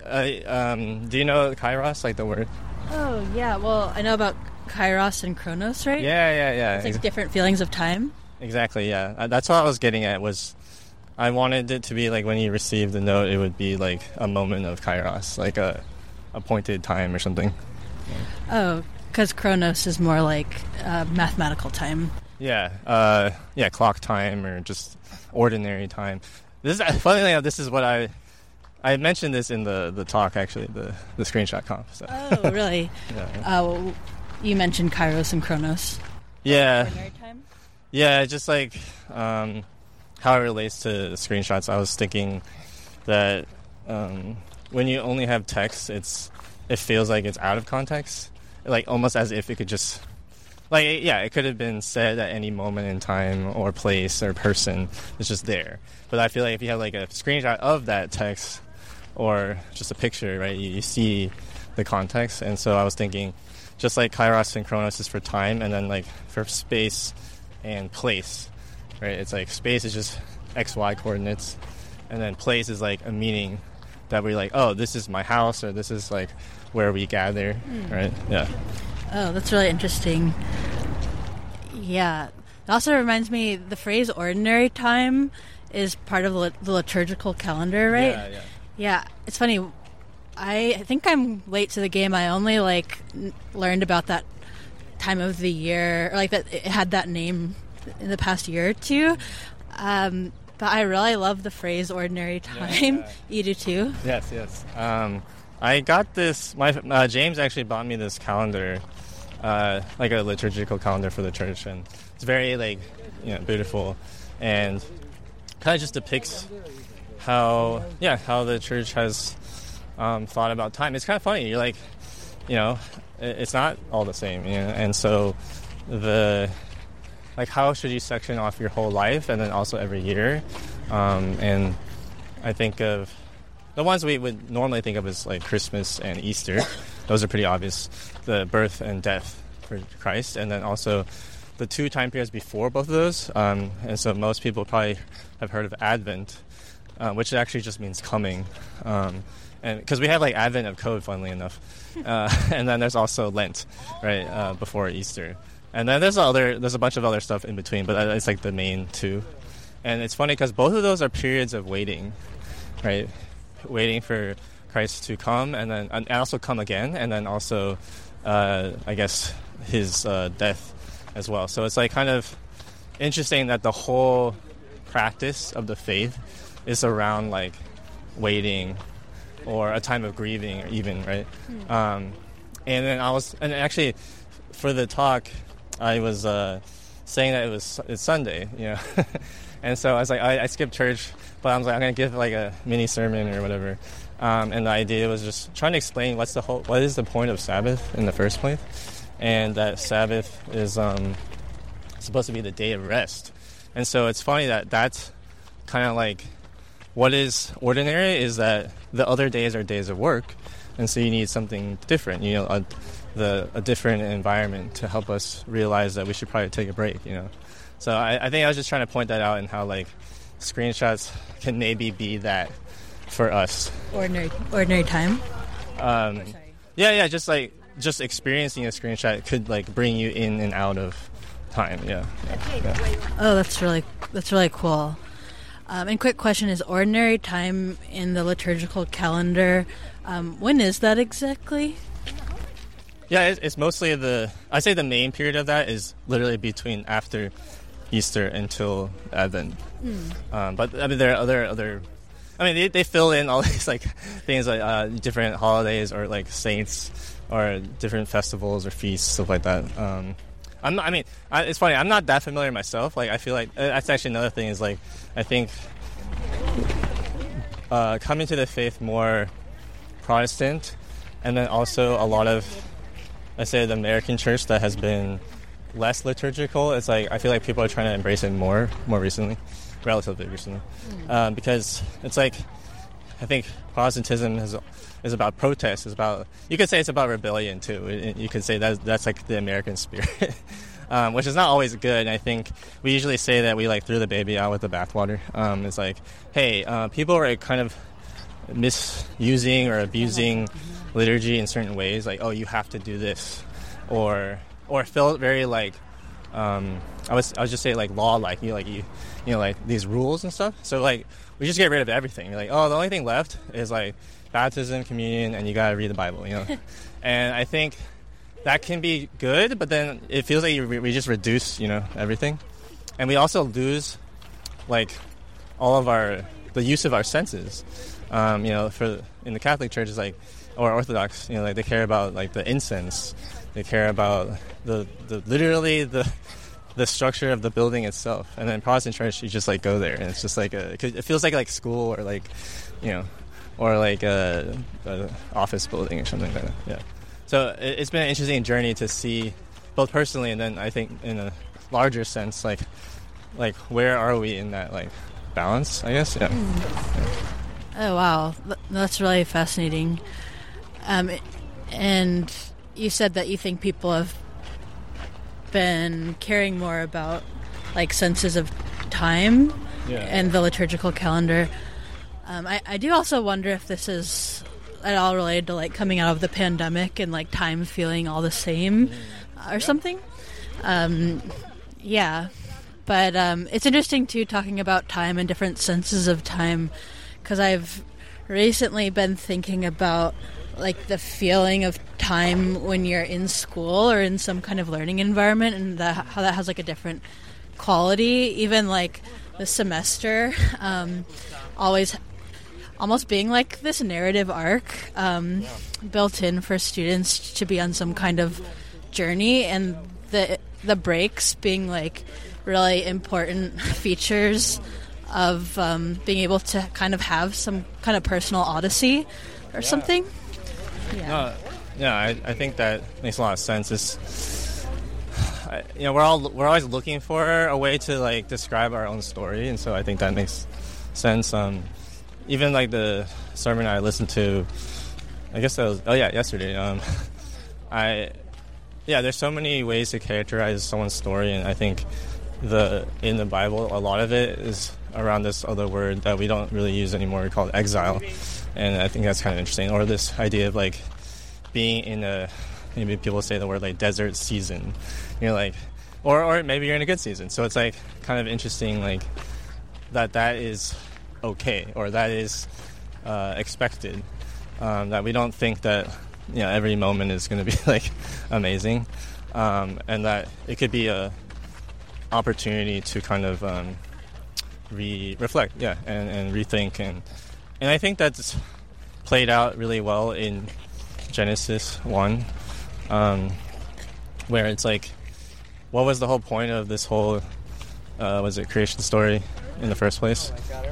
you know Kairos, like the word?
Oh yeah. Well, I know about Kairos and Chronos, right?
Yeah.
It's like different feelings of time.
Exactly, yeah. That's what I was getting at, was I wanted it to be like when you receive the note, it would be like a moment of Kairos, like a appointed time or something.
Oh, because Chronos is more like mathematical time.
Yeah, clock time or just ordinary time. This is funnily enough, this is what I mentioned this in the talk, actually, the screenshot comp. So.
Oh, really?
Yeah.
You mentioned Kairos and Chronos.
Yeah.
Ordinary time?
Yeah, just like how it relates to the screenshots. I was thinking that when you only have text, it feels like it's out of context, like almost as if it could just, like, yeah, it could have been said at any moment in time or place or person. It's just there. But I feel like if you have like a screenshot of that text or just a picture, right, you see the context. And so I was thinking, just like Kairos and Chronos is for time, and then like for space and place, right? It's like space is just XY coordinates, and then place is like a meaning that we're like, oh, this is my house, or this is like where we gather, right? Yeah.
Oh, that's really interesting. Yeah. It also reminds me, the phrase ordinary time is part of the liturgical calendar, right?
Yeah.
Yeah. It's funny. I think I'm late to the game. I only learned about that time of the year, or like that it had that name in the past year or two. But I really love the phrase ordinary time.
Yeah.
You do too?
Yes. I got this. My James actually bought me this calendar, like a liturgical calendar for the church, and it's very beautiful, and kind of just depicts how the church has thought about time. It's kind of funny. You're like, it's not all the same, and so how should you section off your whole life and then also every year? And I think of the ones we would normally think of as like Christmas and Easter. Those are pretty obvious, the birth and death for Christ, and then also the two time periods before both of those. And so most people probably have heard of Advent, which actually just means coming. And because we have like Advent of Code, funnily enough, and then there's also Lent, right, before Easter, and then there's a bunch of other stuff in between, but it's like the main two. And it's funny because both of those are periods of waiting, right, waiting for Christ to come and also come again, and then also I guess his death as well. So it's like kind of interesting that the whole practice of the faith is around like waiting, or a time of grieving, even, right? And then and actually, for the talk, I was saying that it's Sunday, and so I was like, I skipped church, but I was like, I'm gonna give like a mini sermon or whatever, and the idea was just trying to explain what is the point of Sabbath in the first place, and that Sabbath is supposed to be the day of rest, and so it's funny that that's kind of like, what is ordinary is that the other days are days of work, and so you need something different, a different environment to help us realize that we should probably take a break, So I think I was just trying to point that out, and how like screenshots can maybe be that for us.
Ordinary time.
Yeah, just experiencing a screenshot could like bring you in and out of time. Yeah.
Oh, that's really cool. And quick question, is ordinary time in the liturgical calendar, when is that exactly?
Yeah, it's mostly I'd say the main period of that is literally between after Easter until Advent. But I mean, there are other I mean, they fill in all these like things like different holidays or like saints or different festivals or feasts, stuff like that. It's funny. I'm not that familiar myself. Like, I feel like that's actually another thing. Is like, I think coming to the faith more Protestant and then also a lot of, let's say, the American church that has been less liturgical. It's like I feel like people are trying to embrace it more recently, relatively recently, because it's like I think Protestantism is about protest. Is about, you could say it's about rebellion too. You could say that's like the American spirit, which is not always good. And I think we usually say that we like threw the baby out with the bathwater. It's like, hey, people are kind of misusing or abusing liturgy in certain ways. Like, oh, you have to do this, or felt very like I was just say like law like you know like these rules and stuff. So like we just get rid of everything. You're like, oh, the only thing left is like baptism, communion, and you gotta read the Bible, you know. And I think that can be good, but then it feels like we just reduce, you know, everything, and we also lose like all of the use of our senses. You know, in the Catholic Church is like, or Orthodox, you know, like they care about like the incense, they care about the structure of the building itself. And then Protestant church, you just like go there, and it's just like it feels like school, or like, you know, or like a office building or something like that. Yeah. So it's been an interesting journey to see, both personally and then I think in a larger sense, like where are we in that like balance, I guess. Yeah.
Oh wow, that's really fascinating. And you said that you think people have been caring more about like senses of time and the liturgical calendar. I do also wonder if this is at all related to like coming out of the pandemic and like time feeling all the same or something. Yeah, but it's interesting too talking about time and different senses of time, because I've recently been thinking about like the feeling of time when you're in school or in some kind of learning environment, and how that has like a different quality. Even like the semester always almost being like this narrative arc built in for students to be on some kind of journey, and the breaks being like really important features of being able to kind of have some kind of personal odyssey or something.
I think that makes a lot of sense. You know, we're always looking for a way to like describe our own story, and so I think that makes sense. Even like the sermon I listened to, I guess that was yesterday. There's so many ways to characterize someone's story, and I think in the Bible, a lot of it is around this other word that we don't really use anymore called exile. And I think that's kind of interesting. Or this idea of like being in maybe people say the word like desert season, you know, like, or maybe you're in a good season. So it's like kind of interesting, like that is okay, or that is expected. That we don't think that, you know, every moment is going to be like amazing, and that it could be a opportunity to kind of reflect, and rethink, and I think that's played out really well in Genesis 1, where it's like, what was the whole point of this whole creation story in the first place?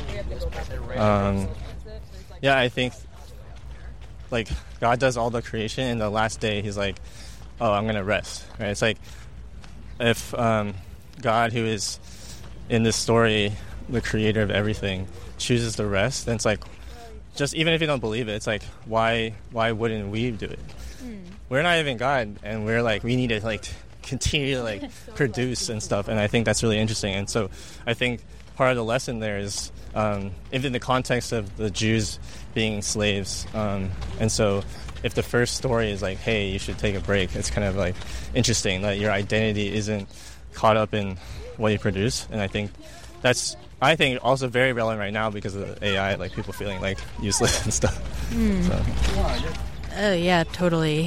I think like God does all the creation, and the last day he's like, oh, I'm gonna rest, right? It's like if God, who is in this story the creator of everything, chooses to rest, then it's like, just even if you don't believe it, it's like, why wouldn't we do it? We're not even God, and we're like, we need to like continue to like produce and stuff, and I think that's really interesting. And so I think part of the lesson there is in the context of the Jews being slaves, and so if the first story is like, hey, you should take a break, it's kind of like interesting that your identity isn't caught up in what you produce. And I think that's also very relevant right now because of the AI, like people feeling like useless and stuff. So.
Oh yeah, totally.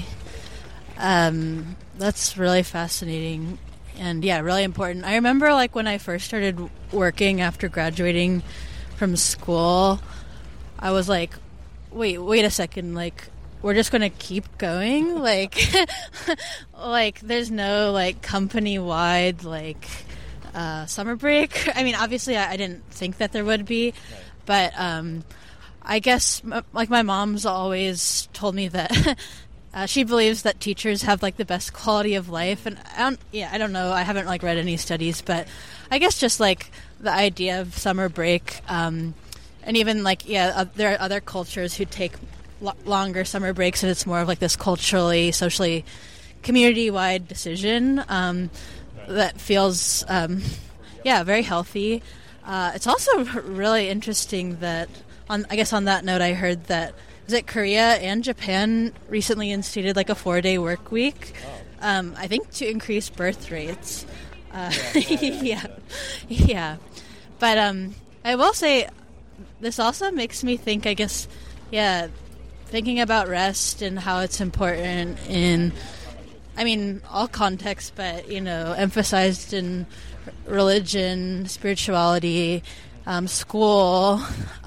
That's really fascinating, and really important. I remember like when I first started working after graduating from school, I was like, wait a second, like we're just going to keep going? Like, like there's no like company-wide like summer break? I mean, obviously I didn't think that there would be, but I guess, like, my mom's always told me that she believes that teachers have, like, the best quality of life. And I don't know. I haven't, like, read any studies, but I guess just, like, the idea of summer break, and even, like, there are other cultures who take longer summer breaks, and it's more of, like, this culturally, socially, community-wide decision that feels, very healthy. It's also really interesting that, on that note, I heard that, was it Korea and Japan recently instituted, like, a 4-day work week, I think to increase birth rates. Yeah. But I will say, this also makes me think, I guess, thinking about rest and how it's important in, all contexts, but, emphasized in religion, spirituality, school,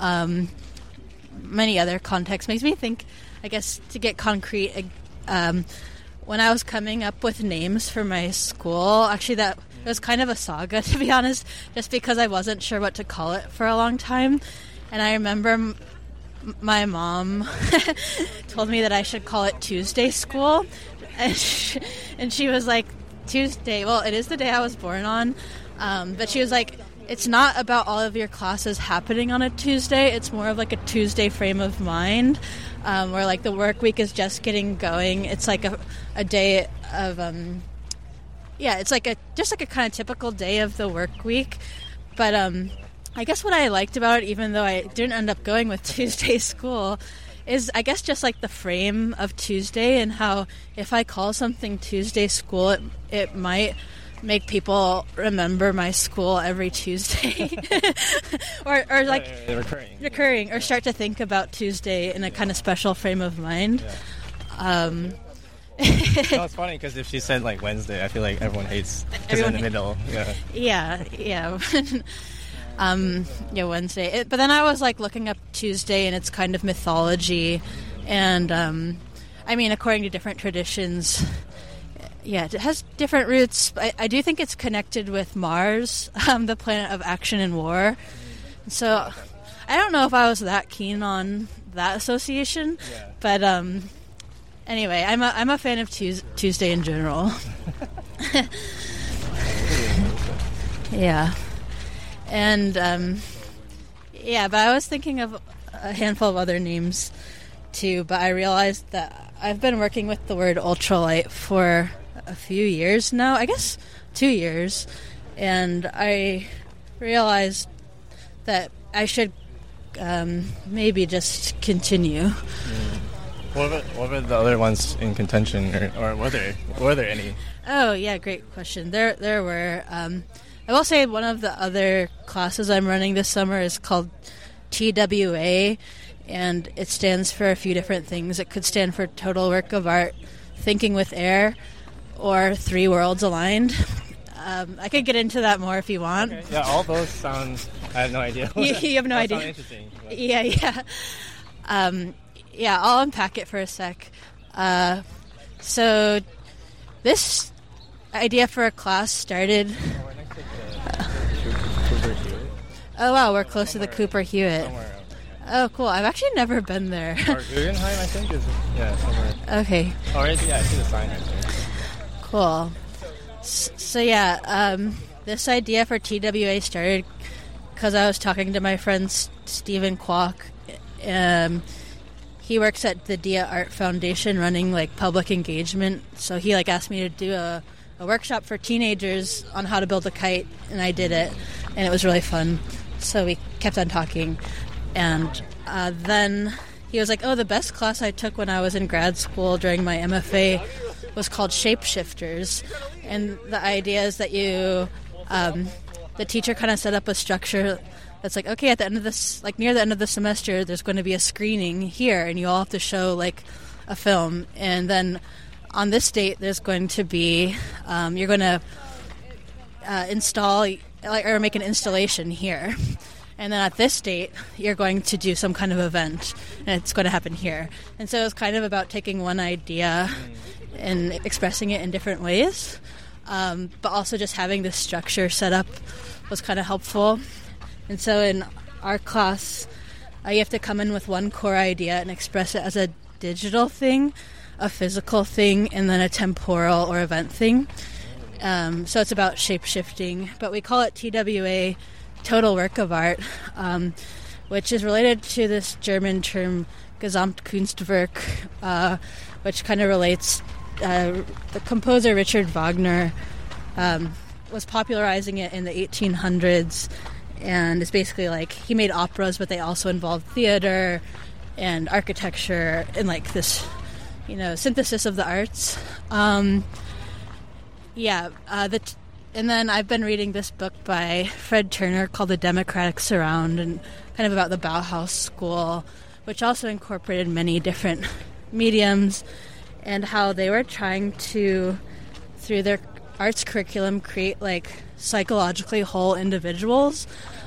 many other contexts, makes me think, I guess, to get concrete, when I was coming up with names for my school, actually it was kind of a saga, to be honest, just because I wasn't sure what to call it for a long time. And I remember my mom told me that I should call it Tuesday School. And she was like, Tuesday, well, it is the day I was born on. But she was like, it's not about all of your classes happening on a Tuesday. It's more of like a Tuesday frame of mind, where like the work week is just getting going. It's like a day of, it's like just like a kind of typical day of the work week. But I guess what I liked about it, even though I didn't end up going with Tuesday School, is I guess just like the frame of Tuesday, and how if I call something Tuesday School, it might make people remember my school every Tuesday. or like recurring, or start to think about Tuesday in a kind of special frame of mind.
No, it's funny because if she said like Wednesday, I feel like everyone hates because in the middle.
Wednesday. But then I was like looking up Tuesday and its kind of mythology, and according to different traditions, it has different roots. I do think it's connected with Mars, the planet of action and war. So I don't know if I was that keen on that association, but anyway, I'm a fan of Tuesday in general. Yeah. And, but I was thinking of a handful of other names, too, but I realized that I've been working with the word ultralight for a few years now, I guess 2 years, and I realized that I should maybe just continue.
What were the other ones in contention, or were there any?
Oh, yeah, great question. There were... I will say one of the other classes I'm running this summer is called TWA, and it stands for a few different things. It could stand for Total Work of Art, Thinking with Air, or 3 Worlds Aligned. I could get into that more if you want.
Okay. Yeah, all those sound... I have no idea.
You have no idea?
Sound interesting. But.
Yeah. I'll unpack it for a sec. So this idea for a class started... Oh, wow, we're close to the Cooper Hewitt. Oh, cool. I've actually never been there.
Or Guggenheim, I think, is somewhere.
Okay.
Oh, I see the sign right there.
Cool. So, this idea for TWA started because I was talking to my friend Stephen Kwok. He works at the Dia Art Foundation running, like, public engagement. So he, like, asked me to do a workshop for teenagers on how to build a kite, and I did it, and it was really fun. So we kept on talking, and then he was like, the best class I took when I was in grad school during my MFA was called Shapeshifters, and the idea is that you, the teacher kind of set up a structure that's like, okay, at the end of this, like near the end of the semester, there's going to be a screening here, and you all have to show like a film, and then on this date, there's going to be, you're going to install, or make an installation here. And then at this date, you're going to do some kind of event, and it's going to happen here. And so it's kind of about taking one idea and expressing it in different ways. But also just having this structure set up was kind of helpful. And so in our class, you have to come in with one core idea and express it as a digital thing, a physical thing, and then a temporal or event thing. So it's about shape-shifting, but we call it TWA, total work of art, which is related to this German term Gesamtkunstwerk, which kind of relates, the composer Richard Wagner was popularizing it in the 1800s, and it's basically like he made operas, but they also involved theater and architecture and like this, synthesis of the arts. And then I've been reading this book by Fred Turner called The Democratic Surround, and kind of about the Bauhaus school, which also incorporated many different mediums, and how they were trying to, through their arts curriculum, create like psychologically whole individuals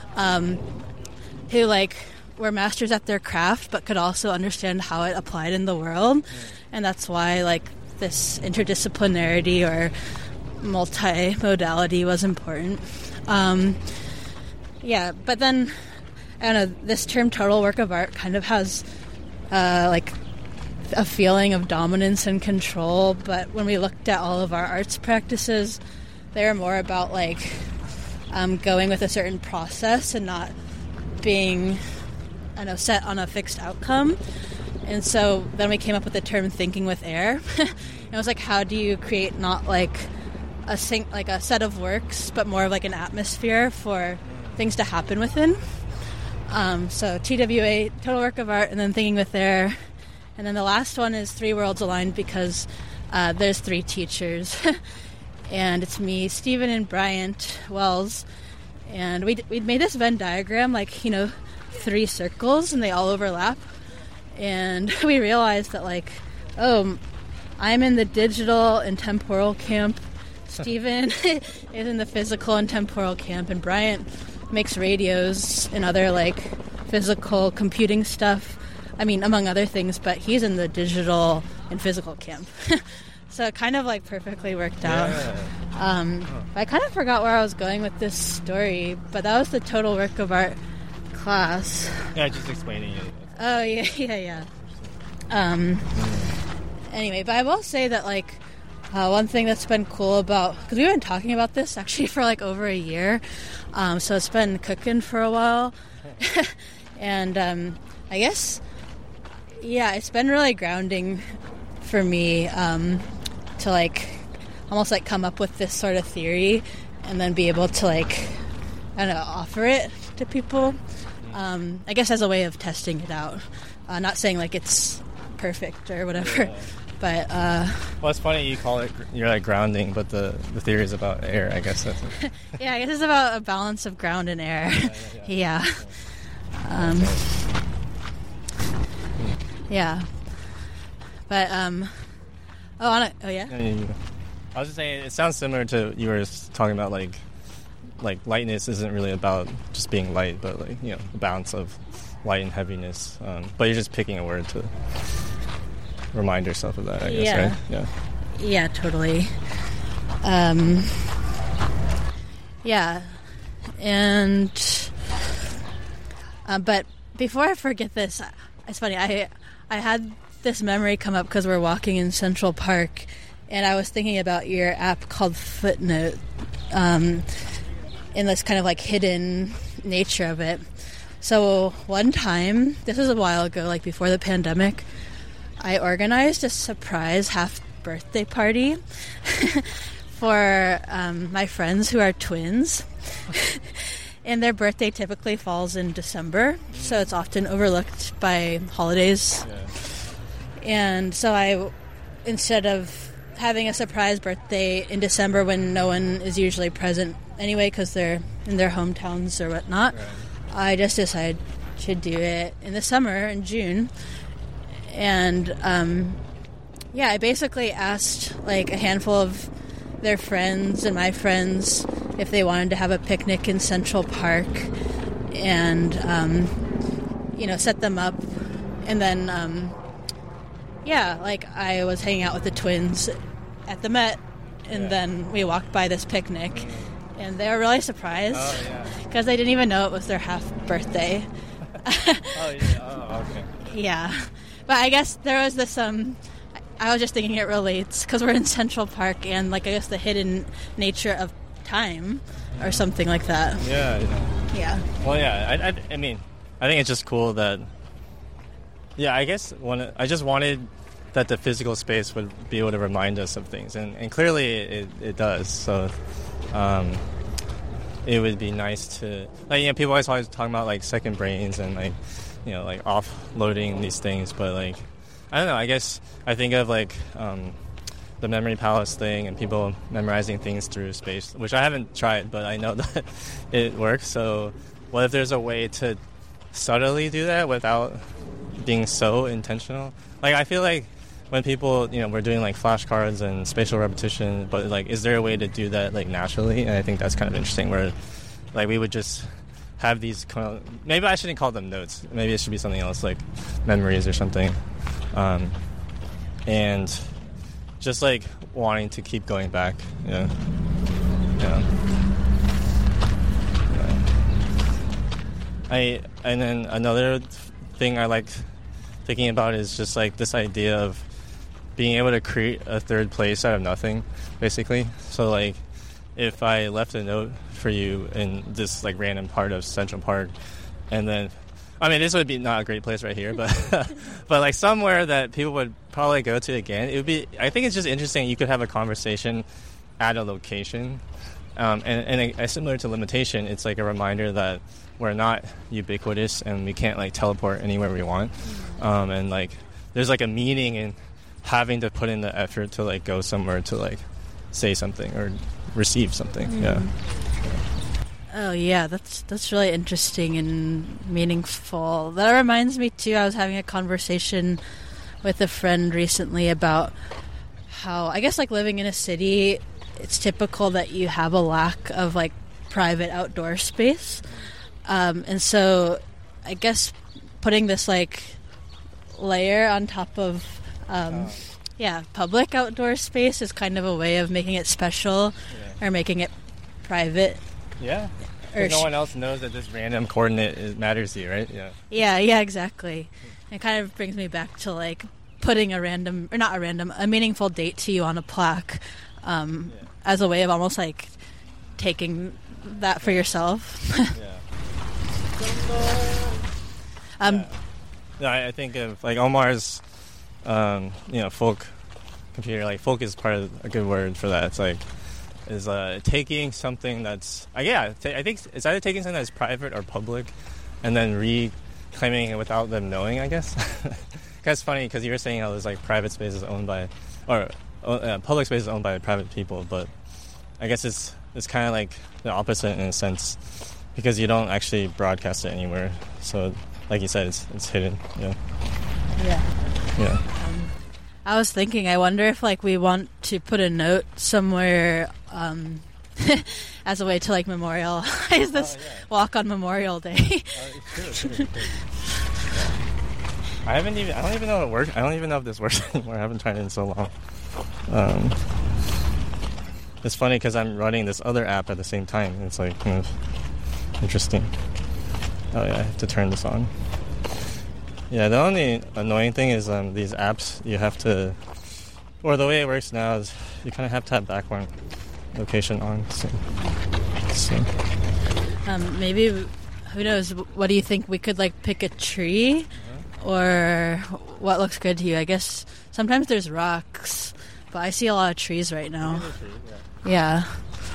who like were masters at their craft but could also understand how it applied in the world. And that's why like this interdisciplinarity or multimodality was important. But then I don't know, this term total work of art kind of has like a feeling of dominance and control, but when we looked at all of our arts practices, they were more about like going with a certain process and not being set on a fixed outcome. And so then we came up with the term thinking with air. And it was like, how do you create not like a set of works, but more of like an atmosphere for things to happen within. So TWA, total work of art, and then thinking with air. And then the last one is Three Worlds Aligned, because there's three teachers. And it's me, Stephen, and Bryant Wells. And we made this Venn diagram, like, three circles, and they all overlap. And we realized that, like, I'm in the digital and temporal camp. Stephen is in the physical and temporal camp. And Bryant makes radios and other, like, physical computing stuff. I mean, among other things, but he's in the digital and physical camp. So it kind of, like, perfectly worked out. I kind of forgot where I was going with this story, but that was the total work of art class.
Yeah, just explaining it.
Oh, yeah. Anyway, but I will say that, like, one thing that's been cool about... Because we've been talking about this, actually, for, like, over a year. So it's been cooking for a while. And I guess... Yeah, it's been really grounding for me to, like, almost, like, come up with this sort of theory and then be able to, like, I don't know, offer it to people. I guess as a way of testing it out. Not saying, like, it's perfect or whatever.
Yeah.
But,
well, it's funny you call it, you're like grounding, but the theory is about air, I guess. That's it.
Yeah, I guess it's about a balance of ground and air. Yeah. Yeah. But, yeah?
I was just saying, it sounds similar to, you were talking about, like lightness isn't really about just being light, but, like, the balance of light and heaviness. But you're just picking a word to remind yourself of that, I guess, right? Yeah.
Yeah, totally. Yeah. And, but before I forget this, it's funny, I had this memory come up because we're walking in Central Park, and I was thinking about your app called Footnote, in this kind of, like, hidden nature of it. So one time, this was a while ago, like before the pandemic, I organized a surprise half-birthday party for my friends who are twins. And their birthday typically falls in December, so it's often overlooked by holidays.
Yeah.
And so instead of having a surprise birthday in December when no one is usually present anyway because they're in their hometowns or whatnot,
Right.
I just decided to do it in the summer, in June. And, I basically asked, like, a handful of their friends and my friends if they wanted to have a picnic in Central Park and, set them up. And then, I was hanging out with the twins at the Met, and then we walked by this picnic, and they were really surprised because they didn't even know it was their half birthday.
Oh, yeah. Oh, okay.
Yeah. But I guess there was this, I was just thinking it relates, because we're in Central Park, and, like, I guess the hidden nature of time, or something like that.
Yeah,
Yeah.
Well, yeah, I mean, I think it's just cool that, yeah, I guess I just wanted that the physical space would be able to remind us of things, and clearly it does, so it would be nice to, like, people always talking about, like, second brains and, like, like offloading these things, but, like, I don't know, I guess I think of, like, the memory palace thing and people memorizing things through space, which I haven't tried, but I know that it works. So what if there's a way to subtly do that without being so intentional? Like, I feel like when people, we're doing, like, flashcards and spatial repetition, but, like, is there a way to do that, like, naturally? And I think that's kind of interesting, where, like, we would just have these maybe I shouldn't call them notes. Maybe it should be something else, like memories or something. And just, like, wanting to keep going back. Yeah. And then another thing I like thinking about is just, like, this idea of being able to create a third place out of nothing, basically. So, like, if I left a note for you in this, like, random part of Central Park, and then, I mean, this would be not a great place right here, but but, like, somewhere that people would probably go to again, it would be, I think it's just interesting. You could have a conversation at a location, and similar to limitation, it's like a reminder that we're not ubiquitous and we can't, like, teleport anywhere we want, and, like, there's, like, a meaning in having to put in the effort to, like, go somewhere to, like, say something or receive something. Yeah.
Oh yeah, that's really interesting and meaningful. That reminds me too, I was having a conversation with a friend recently about how, I guess, like, living in a city, it's typical that you have a lack of, like, private outdoor space. And so I guess putting this, like, layer on top of public outdoor space is kind of a way of making it special, or making it private.
Yeah. Or no one else knows that this random coordinate matters to you, right? Yeah.
Yeah, exactly. It kind of brings me back to, like, putting a meaningful date to you on a plaque, as a way of almost, like, taking that for yourself.
I think of, like, Omar's, folk computer. Like, folk is part of a good word for that. It's like, is taking something that's I think it's either taking something that's private or public and then reclaiming it without them knowing, I guess. That's funny because you were saying how there's, like, private spaces owned by, or public spaces owned by private people, but I guess it's kind of like the opposite in a sense, because you don't actually broadcast it anywhere. So, like you said, it's hidden. Yeah.
I was thinking, I wonder if, like, we want to put a note somewhere as a way to, like, memorialize this walk on Memorial Day.
True. I don't even know if it works. I don't even know if this works anymore. I haven't tried it in so long. It's funny because I'm running this other app at the same time. It's, like, kind of interesting. Oh yeah, I have to turn this on. Yeah, the only annoying thing is these apps, you have to, or the way it works now is you kind of have to have background location on. So.
Maybe, who knows, what do you think? We could, like, pick a tree? Or what looks good to you? I guess sometimes there's rocks, but I see a lot of trees right now. Yeah.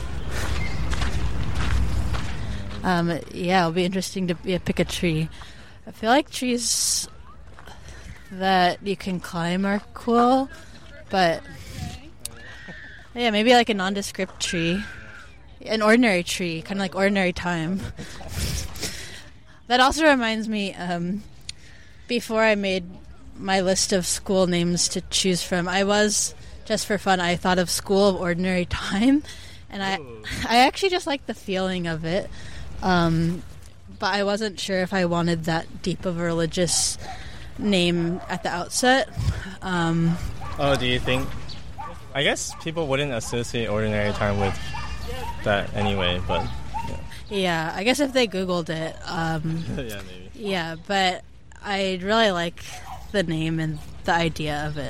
It'll be interesting to pick a tree. I feel like trees that you can climb are cool, but yeah, maybe like a nondescript tree, an ordinary tree, kind of like ordinary time. That also reminds me, before I made my list of school names to choose from, I was, just for fun, I thought of School of Ordinary Time, and I actually just like the feeling of it. But I wasn't sure if I wanted that deep of a religious name at the outset.
Do you think? I guess people wouldn't associate ordinary time with that anyway, but...
Yeah, I guess if they Googled it...
yeah, maybe.
Yeah, but I really like the name and the idea of it.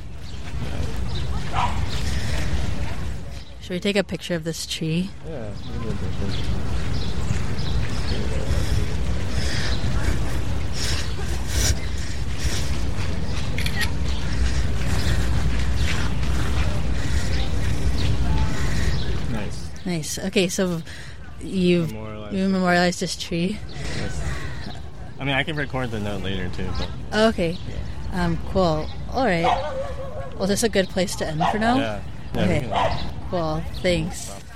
Should we take a picture of this tree?
Yeah.
Nice. Okay, so you've memorialized this tree.
Yes. I mean, I can record the note later too. But
Okay. Cool. All right. Well, is this a good place to end for now?
yeah.
Okay.
We can
Cool. Thanks.
stop.